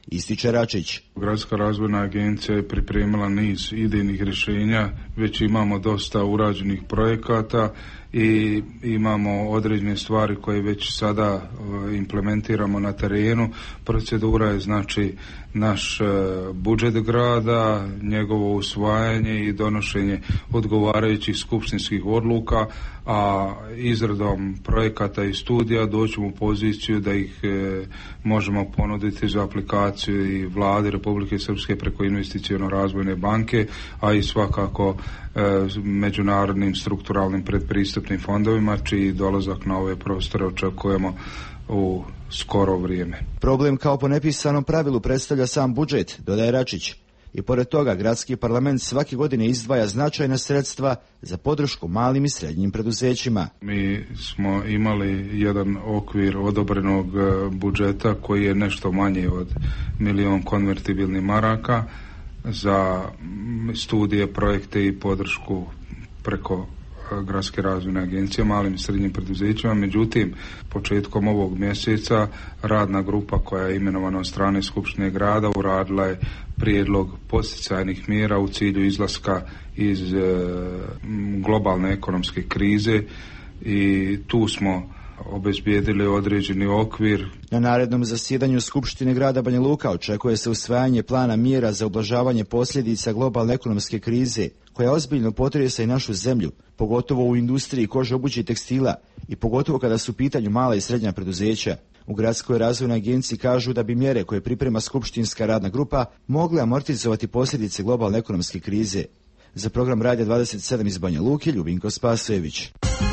ističe Račić. Gradska razvojna agencija je pripremila niz idejnih rješenja, već imamo dosta urađenih projekata i imamo određene stvari koje već sada implementiramo na terenu. Procedura je znači naš budžet grada, njegovo usvajanje i donošenje odgovarajućih skupštinskih odluka, a izradom projekata i studija doćemo u poziciju da ih možemo ponuditi za aplikaciju i vladi Republike Srpske preko investiciono-razvojne banke, a i svakako međunarodnim strukturalnim predpristupnim fondovima, čiji dolazak na ove prostore očekujemo u skoro vrijeme. Problem kao po nepisanom pravilu predstavlja sam budžet, dodaje Račić. I pored toga, gradski parlament svake godine izdvaja značajna sredstva za podršku malim i srednjim preduzećima. Mi smo imali jedan okvir odobrenog budžeta koji je nešto manji od 1.000.000 konvertibilnih maraka za studije, projekte i podršku preko Gradske razvojne agencije malim i srednjim preduzećima. Međutim, početkom ovog mjeseca radna grupa koja je imenovana od strane Skupštine grada uradila je prijedlog podsticajnih mjera u cilju izlaska iz globalne ekonomske krize i tu smo obezbijedili određeni okvir. Na narednom zasjedanju Skupštine grada Banja Luka očekuje se usvajanje plana mjera za ublažavanje posljedica globalne ekonomske krize koja ozbiljno potresa i našu zemlju, pogotovo u industriji kože, obuće i tekstila i pogotovo kada su u pitanju mala i srednja preduzeća. U Gradskoj razvojnoj agenciji kažu da bi mjere koje priprema skupštinska radna grupa mogle amortizovati posljedice globalne ekonomske krize. Za program Radija 27 iz Banja Luke, Ljubinko Spasojević.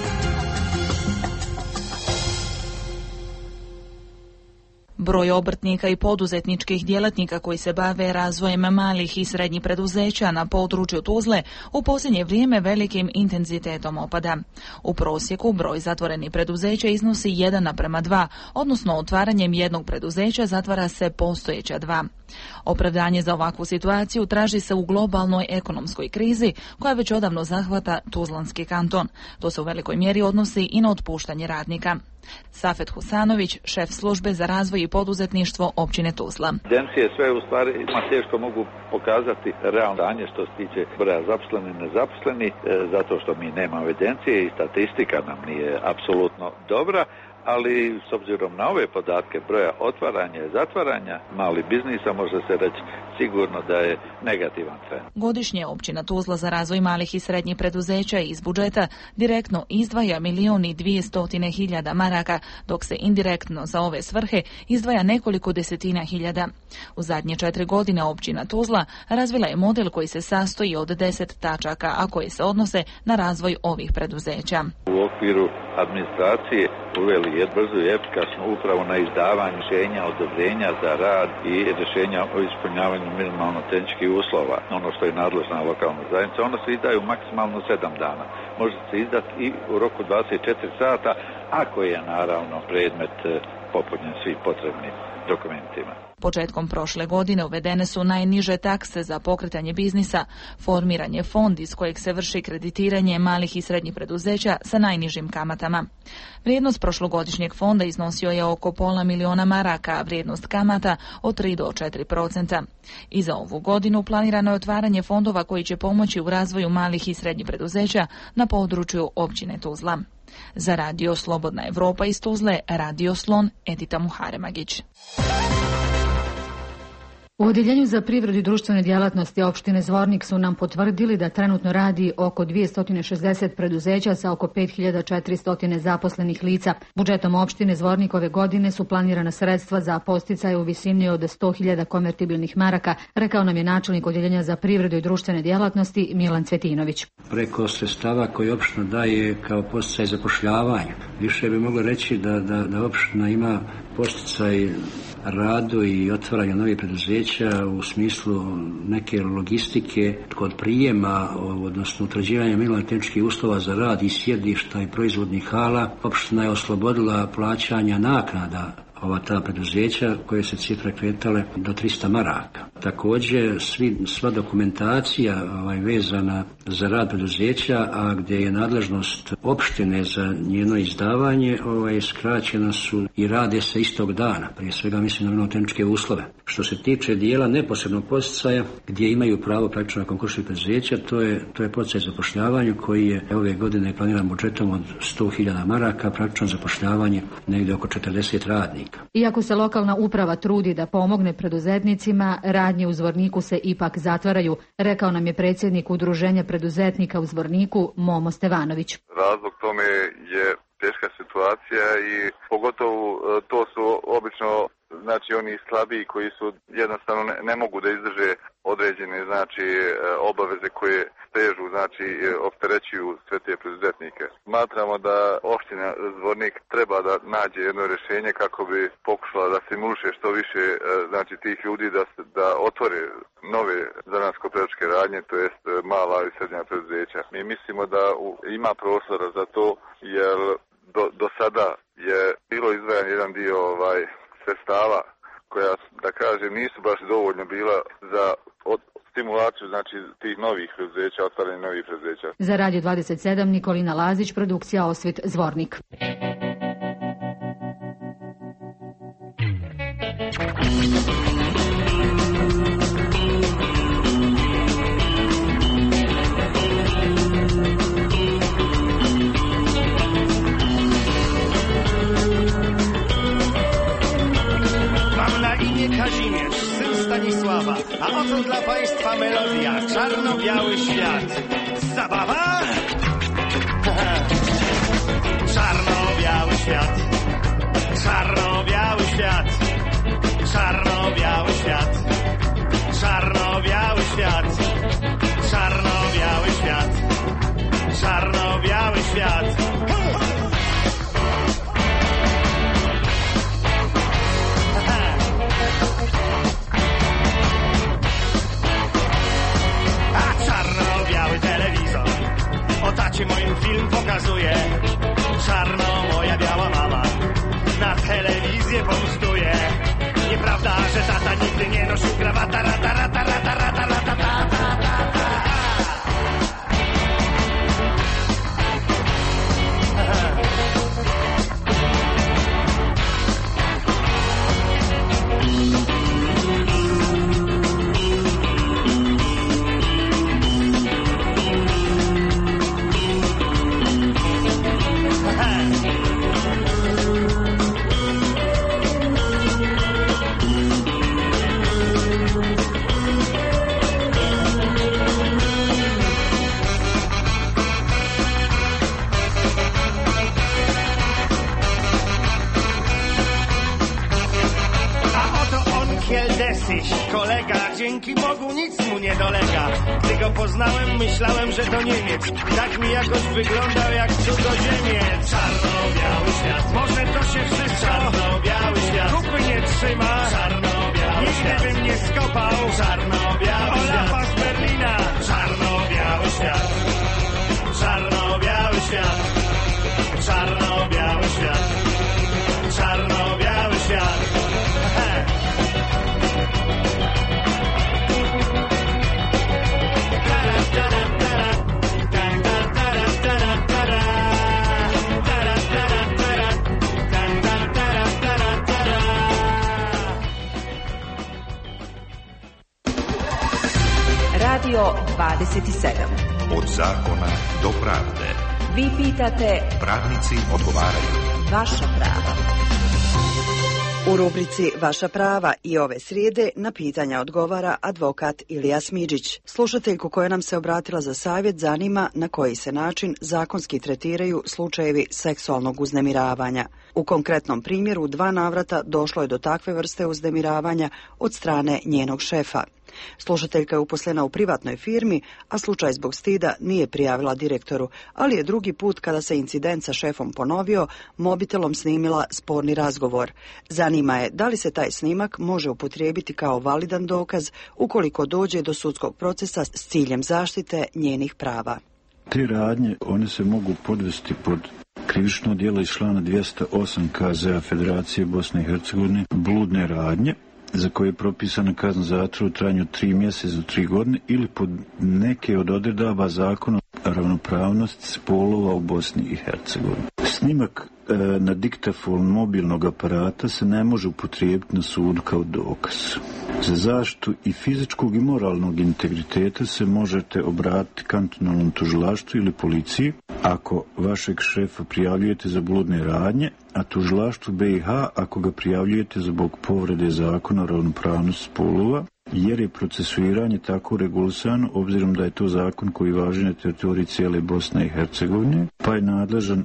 Broj obrtnika i poduzetničkih djelatnika koji se bave razvojem malih i srednjih preduzeća na području Tuzle u posljednje vrijeme velikim intenzitetom opada. U prosjeku broj zatvorenih preduzeća iznosi 1:2, odnosno otvaranjem jednog preduzeća zatvara se postojeća 2. Opravdanje za ovakvu situaciju traži se u globalnoj ekonomskoj krizi koja već odavno zahvata Tuzlanski kanton. To se u velikoj mjeri odnosi i na otpuštanje radnika. Safet Husanović, šef službe za razvoj i poduzetništvo općine Tuzla. Agencije sve u stvari teško mogu pokazati realno stanje što se tiče broja zaposleni i nezaposleni, zato što mi nemamo evidencije i statistika nam nije apsolutno dobra, ali s obzirom na ove podatke broja otvaranja i zatvaranja malih biznisa može se reći sigurno da je negativan trend. Godišnje općina Tuzla za razvoj malih i srednjih preduzeća iz budžeta direktno izdvaja 1.200.000 maraka, dok se indirektno za ove svrhe izdvaja nekoliko desetina hiljada. U zadnje 4 godine općina Tuzla razvila je model koji se sastoji od 10 tačaka, a koji se odnose na razvoj ovih preduzeća. U okviru administracije uveli je brzo i efikasno upravo na izdavanje rješenja, odobrenja za rad i rješenja o ispunjavanju minimalno tehničkih uslova. Ono što je nadležna lokalna zajednica, ono se izdaju maksimalno 7 dana. Može se izdati i u roku 24 sata, ako je naravno predmet popunjen svih potrebnim dokumentima. Početkom prošle godine uvedene su najniže takse za pokretanje biznisa, formiran je fond iz kojeg se vrši kreditiranje malih i srednjih preduzeća sa najnižim kamatama. Vrijednost prošlogodišnjeg fonda iznosio je oko 500.000 maraka, a vrijednost kamata od 3 do 4%. I za ovu godinu planirano je otvaranje fondova koji će pomoći u razvoju malih i srednjih preduzeća na području općine Tuzla. Za Radio Slobodna Evropa iz Tuzle, Radio Slon, Edita Muharemagić. U Odjeljenju za privredu i društvene djelatnosti opštine Zvornik su nam potvrdili da trenutno radi oko 260 preduzeća sa oko 5.400 zaposlenih lica. Budžetom opštine Zvornik ove godine su planirana sredstva za posticaje u visini od 100.000 konvertibilnih maraka, rekao nam je načelnik Odjeljenja za privredu i društvene djelatnosti Milan Cvetinović. Preko sredstava koje opština daje kao posticaj zapošljavanju. Više bi moglo reći da opština ima posticaj radu i otvaranju novih preduzeća u smislu neke logistike kod prijema, odnosno utvrđivanja minimalnih tehničkih uslova za rad i sjedišta i proizvodnih hala. Opština je oslobodila plaćanja naknada ta preduzeća koje se cifre kretale do 300 maraka. Također sva dokumentacija vezana za rad preduzeća, a gdje je nadležnost opštine za njeno izdavanje, skraćena su i rade se istog dana, prije svega mislim na nomotehničke uslove. Što se tiče dijela neposrednog poticaja gdje imaju pravo praktično na konkursnih preduzeća, to je poticaj zapošljavanju koji je ove godine planiran budžetom od 100.000 maraka, praktično zapošljavanje negdje oko 40 radnika. Iako se lokalna uprava trudi da pomogne preduzetnicima, radnje u Zvorniku se ipak zatvaraju, rekao nam je predsjednik Udruženja preduzetnika u Zvorniku Momo Stevanović. Razlog tome je teška situacija i pogotovo to su obično oni slabiji koji su jednostavno ne mogu da izdrže određene obaveze koje stežu, opterećuju sve te preduzetnike. Smatramo da opština Zvornik treba da nađe jedno rješenje kako bi pokušala da stimuliše što više tih ljudi da otvore nove zanatsko-prerađivačke radnje, to jest mala i srednja preduzeća. Mi mislimo da ima prostora za to, jer do sada je bilo izdvajan jedan dio sredstava koja, da kažem, nisu baš dovoljno bila za stimulaciju tih novih preduzeća, otvaranje novih preduzeća. Za Radio 27 Nikolina Lazić, produkcija Osvit Zvornik. Kazimierz, syn Stanisława, a oto dla Państwa melodia, czarno-biały świat. Zabawa? Czarno-biały świat, czarno-biały świat, czarno-biały świat, czarno-biały świat, czarno-biały świat, czarno-biały świat. O tacie moim film pokazuje. Czarno moja biała mama na telewizję pomstuje. Nieprawda, że tata nigdy nie nosił krawata. Rata, rata, rata, rata, rata, rata, rata. Kolega, dzięki Bogu nic mu nie dolega. Gdy go poznałem, myślałem, że to Niemiec. Tak mi jakoś wyglądał jak cudzoziemiec. Czarno-biały świat, może to się wszystko. Czarno-biały świat, kupy nie trzyma. Czarno-biały świat, nigdy bym nie skopał. Czarno-biały świat, Olafa z Berlina. Czarno-biały świat, czarno-biały świat, czarno-biały świat, czarno-biały świat. Radio 27. Od zakona do pravde. Vi pitate, pravnici odgovaraju. Vaša prava. U rubrici Vaša prava i ove srijede na pitanja odgovara advokat Ilija Smidžić. Slušateljku koja nam se obratila za savjet zanima na koji se način zakonski tretiraju slučajevi seksualnog uznemiravanja. U konkretnom primjeru 2 navrata došlo je do takve vrste uznemiravanja od strane njenog šefa. Slušateljka je uposlena u privatnoj firmi, a slučaj zbog stida nije prijavila direktoru, ali je drugi put kada se incident sa šefom ponovio, mobitelom snimila sporni razgovor. Zanima je da li se taj snimak može upotrijebiti kao validan dokaz ukoliko dođe do sudskog procesa s ciljem zaštite njenih prava. Te radnje, one se mogu podvesti pod krivično djelo iz člana 208 KZ-a Federacije Bosne i Hercegovine, bludne radnje, za koje je propisana kazna zatvora u trajanju 3 mjeseca do 3 godine ili pod neke od odredaba zakona o ravnopravnosti spolova u Bosni i Hercegovini. Snimak na diktafon mobilnog aparata se ne može upotrijebiti na sudu kao dokaz. Za zaštitu i fizičkog i moralnog integriteta se možete obratiti kantonalnom tužilaštvu ili policiji ako vašeg šefa prijavljujete za bludne radnje, a tužilaštvu BiH ako ga prijavljujete zbog povrede zakona o ravnopravnosti spolova, jer je procesuiranje tako regulisano obzirom da je to zakon koji važi na teritoriji cijele Bosne i Hercegovine, pa je nadležan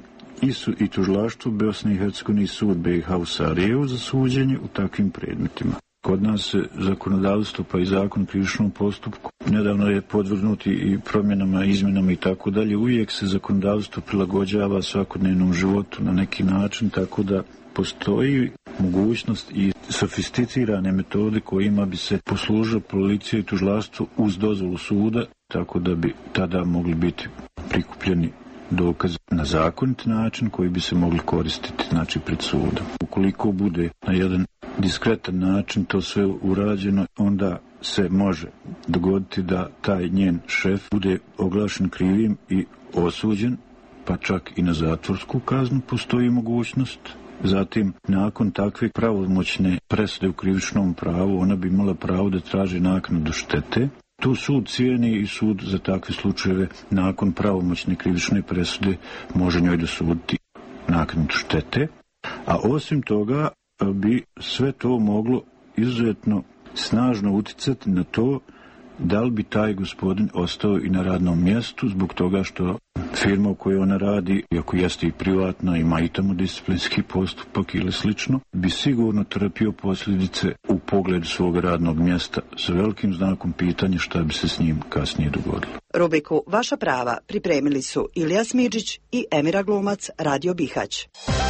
i tužilaštvo Bosne i Hercegovine i sud BiH u Sarajevu za suđenje u takvim predmetima. Kod nas se zakonodavstvo pa i zakon o krivičnom postupku nedavno je podvrgnuti i promjenama, izmjenama i tako dalje. Uvijek se zakonodavstvo prilagođava svakodnevnom životu na neki način, tako da postoji mogućnost i sofisticirane metode kojima bi se poslužila policija i tužilaštvo uz dozvolu suda, tako da bi tada mogli biti prikupljeni dokaz na zakonit način koji bi se mogli koristiti, znači, pred sudom. Ukoliko bude na jedan diskretan način to sve urađeno, onda se može dogoditi da taj njen šef bude oglašen krivim i osuđen, pa čak i na zatvorsku kaznu postoji mogućnost. Zatim, nakon takve pravomoćne presude u krivičnom pravu, ona bi imala pravo da traži naknadu štete. Tu sud cijeni i sud za takve slučajeve nakon pravomoćne krivične presude može njoj dosuditi naknadu štete. A osim toga bi sve to moglo izuzetno snažno utjecati na to da li bi taj gospodin ostao i na radnom mjestu, zbog toga što firma u kojoj ona radi, iako jeste i privatna, ima i tamo disciplinski postupak ili slično, bi sigurno trpio posljedice u pogledu svog radnog mjesta s velikim znakom pitanja šta bi se s njim kasnije dogodilo. Rubriku Vaša prava pripremili su Ilija Smidžić i Emira Glumac, Radio Bihać.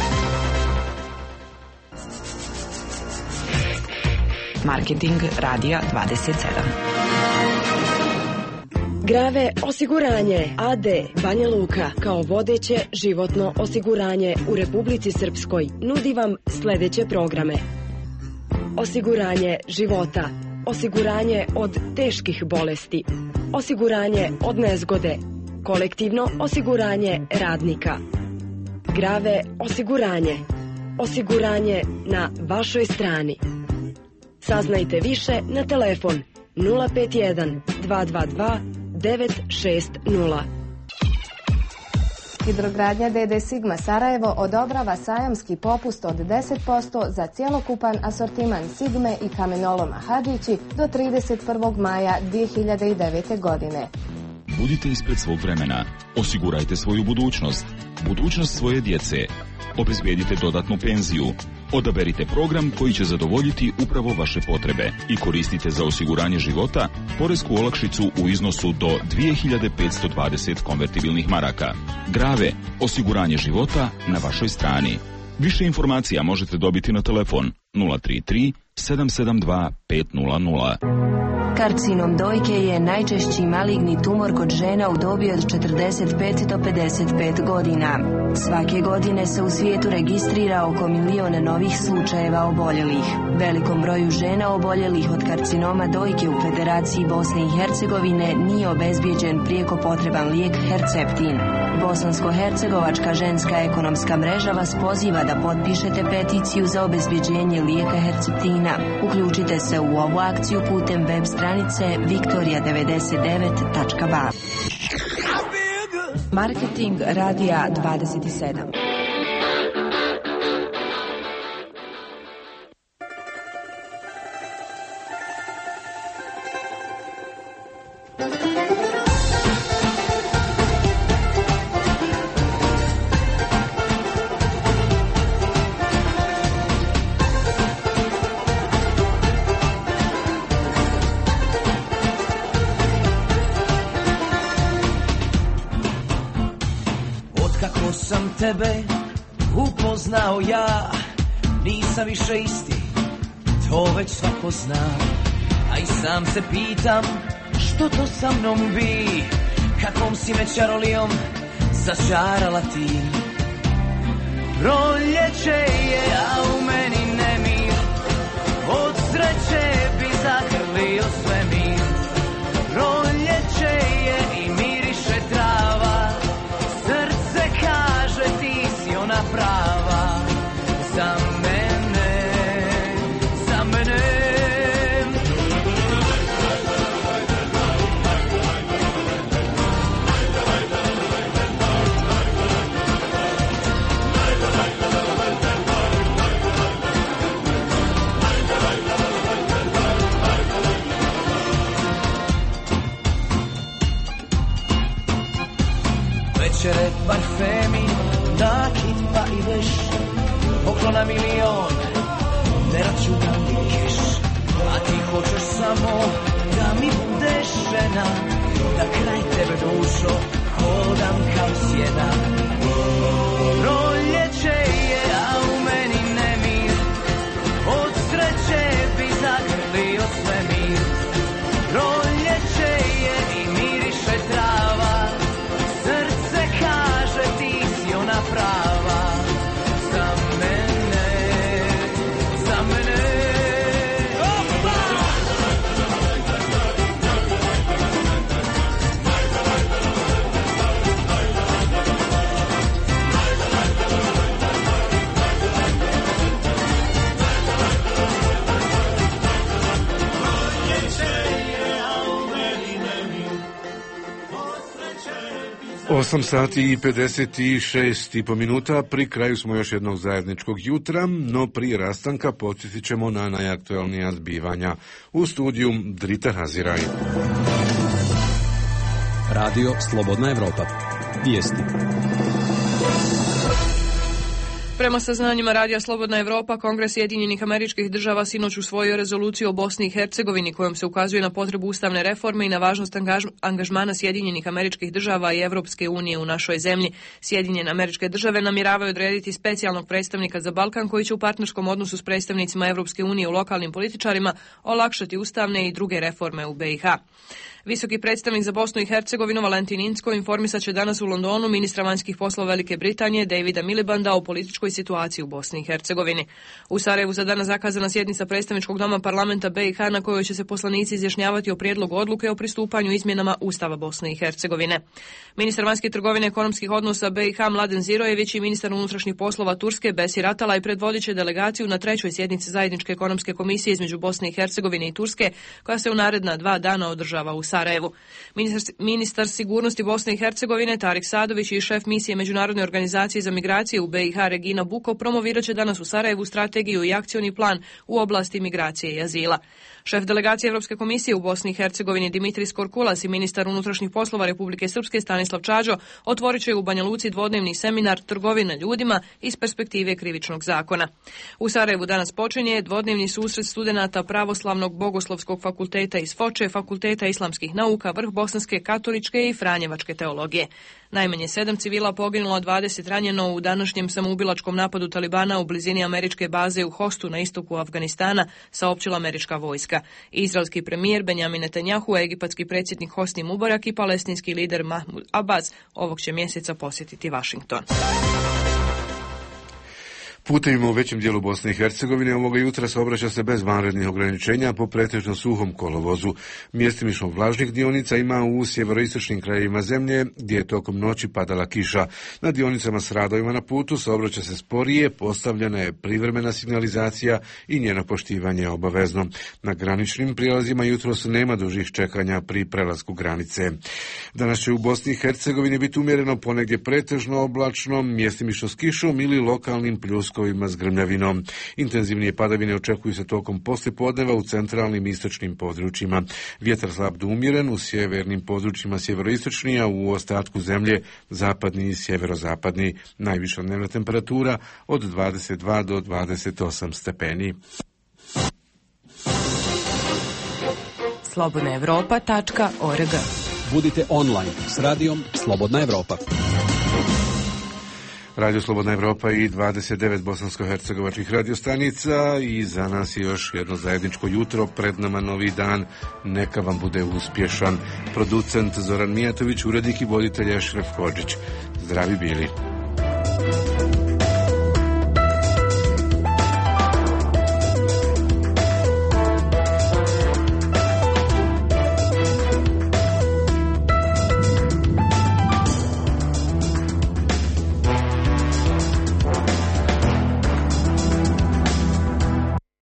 Marketing Radija 27. Grave osiguranje AD Banja Luka kao vodeće životno osiguranje u Republici Srpskoj nudi vam sljedeće programe: osiguranje života, osiguranje od teških bolesti, osiguranje od nezgode, kolektivno osiguranje radnika, Grave osiguranje, osiguranje na vašoj strani. Saznajte više na telefon 051 222 960. Hidrogradnja DD Sigma Sarajevo odobrava sajamski popust od 10% za cjelokupan asortiman Sigme i kamenoloma Hadžići do 31. maja 2009. godine. Budite ispred svog vremena. Osigurajte svoju budućnost. Budućnost svoje djece. Obezbijedite dodatnu penziju. Odaberite program koji će zadovoljiti upravo vaše potrebe i koristite za osiguranje života poresku olakšicu u iznosu do 2520 konvertibilnih maraka. Grave, osiguranje života na vašoj strani. Više informacija možete dobiti na telefon 033 772 500. Karcinom dojke je najčešći maligni tumor kod žena u dobi od 45 do 55 godina. Svake godine se u svijetu registrira oko 1 milion novih slučajeva oboljelih. Velikom broju žena oboljelih od karcinoma dojke u Federaciji Bosne i Hercegovine nije obezbijeđen prijeko potreban lijek Herceptin. Bosansko-hercegovačka ženska ekonomska mreža vas poziva da potpišete peticiju za obezbijeđenje lijeka Herceptina. Uključite se u ovu akciju putem web stranice victoria99.ba. Marketing Radija 27. Tebe upoznao ja, nisam više isti, to već svako zna. A i sam se pitam, što to sa mnom bi, kakvom si me čarolijom začarala ti. Proljeće je, a u meni nemir, od sreće bi zagrlio svemir. Proljeće je i miriše trava, srce kaže ti si ona prava. Za mene, za mene. Večere, parfemi, nakit pa i veš, poklona milion, ne računam ni keš. A ti hoćeš samo da mi budeš žena, da kraj tebe dušo hodam kao sjena. Proljeće je, a u meni nemir, od sreće bi zagrlio svemir. Proljeće je i miriše trava, srce kaže ti si ona prava. Za mene, za mene. Opa! 8 sati i 56,5 minuta, pri kraju smo još jednog zajedničkog jutra, no prije rastanka podsjetit ćemo na najaktualnija zbivanja. U studiju Drita Haziraj. Radio Slobodna Evropa. Vijesti. Prema saznanjima Radija Slobodna Evropa, Kongres Sjedinjenih Američkih Država sinoć usvojio rezoluciju o Bosni i Hercegovini kojom se ukazuje na potrebu ustavne reforme i na važnost angažmana Sjedinjenih Američkih Država i Evropske unije u našoj zemlji. Sjedinjene Američke Države namjeravaju odrediti specijalnog predstavnika za Balkan koji će u partnerskom odnosu s predstavnicima Evropske unije u lokalnim političarima olakšati ustavne i druge reforme u BiH. Visoki predstavnik za Bosnu i Hercegovinu Valentin Incko informisat će danas u Londonu ministra vanjskih poslova Velike Britanije Davida Milibanda o političkoj situaciji u Bosni i Hercegovini. U Sarajevu za danas zakazana sjednica predstavničkog doma parlamenta BiH na kojoj će se poslanici izjašnjavati o prijedlogu odluke o pristupanju izmjenama Ustava Bosne i Hercegovine. Ministar vanjske trgovine i ekonomskih odnosa BiH Mladen Zirojević i ministar unutrašnjih poslova Turske Besir Atalay predvodit će delegaciju na 3. sjednici zajedničke ekonomske komisije između Bosne i Hercegovine i Turske koja se u naredna 2 dana održava u Sarajevu. Ministar sigurnosti Bosne i Hercegovine Tarik Sadović i šef misije Međunarodne organizacije za migracije u BiH Regina Buko promovirat će danas u Sarajevu strategiju i akcioni plan u oblasti migracije i azila. Šef delegacije Evropske komisije u Bosni i Hercegovini Dimitris Korkulas i ministar unutrašnjih poslova Republike Srpske Stanislav Čađo otvorit će u Banja Luci dvodnevni seminar Trgovina ljudima iz perspektive krivičnog zakona. U Sarajevu danas počinje dvodnevni susret studenata Pravoslavnog bogoslovskog fakulteta iz Foče, Fakulteta islamskih nauka, Vrh bosanske katoličke i Franjevačke teologije. Najmanje 7 civila poginulo, 20 ranjeno u današnjem samoubilačkom napadu Talibana u blizini američke baze u Hostu na istoku Afganistana, saopćila američka vojska. Izraelski premijer Benjamin Netanjahu, egipatski predsjednik Hosni Mubarak i palestinski lider Mahmud Abbas ovog će mjeseca posjetiti Washington. Putevima u većem dijelu Bosne i Hercegovine ovoga jutra saobraća se bez vanrednih ograničenja po pretežno suhom kolovozu. Mjestimično vlažnih dionica ima u sjeveroistočnim krajevima zemlje gdje je tokom noći padala kiša. Na dionicama s radovima na putu saobraća se sporije, postavljena je privremena signalizacija i njeno poštivanje je obavezno. Na graničnim prijelazima jutros nema dužih čekanja pri prelasku granice. Danas će u Bosni i Hercegovini biti umjereno ponegdje pretežno oblačno, mjestimično s kišom ili lokalnim pljuskom s grmljavinom. Intenzivnije padavine očekuju se tokom poslijepodneva u centralnim i istočnim područjima. Vjetar slab do umjeren u sjevernim područjima sjeveroistočnija, u ostatku zemlje zapadni i sjeverozapadni. Najviša dnevna temperatura od 22 do 28 stepeni. Budite online s radijom Slobodna Evropa. Radio Slobodna Evropa i 29 bosansko-hercegovačkih radiostanica i za nas je još jedno zajedničko jutro, pred nama novi dan, neka vam bude uspješan. Producent Zoran Mijatović, urednik i voditelj Ešref Hodžić. Zdravi bili.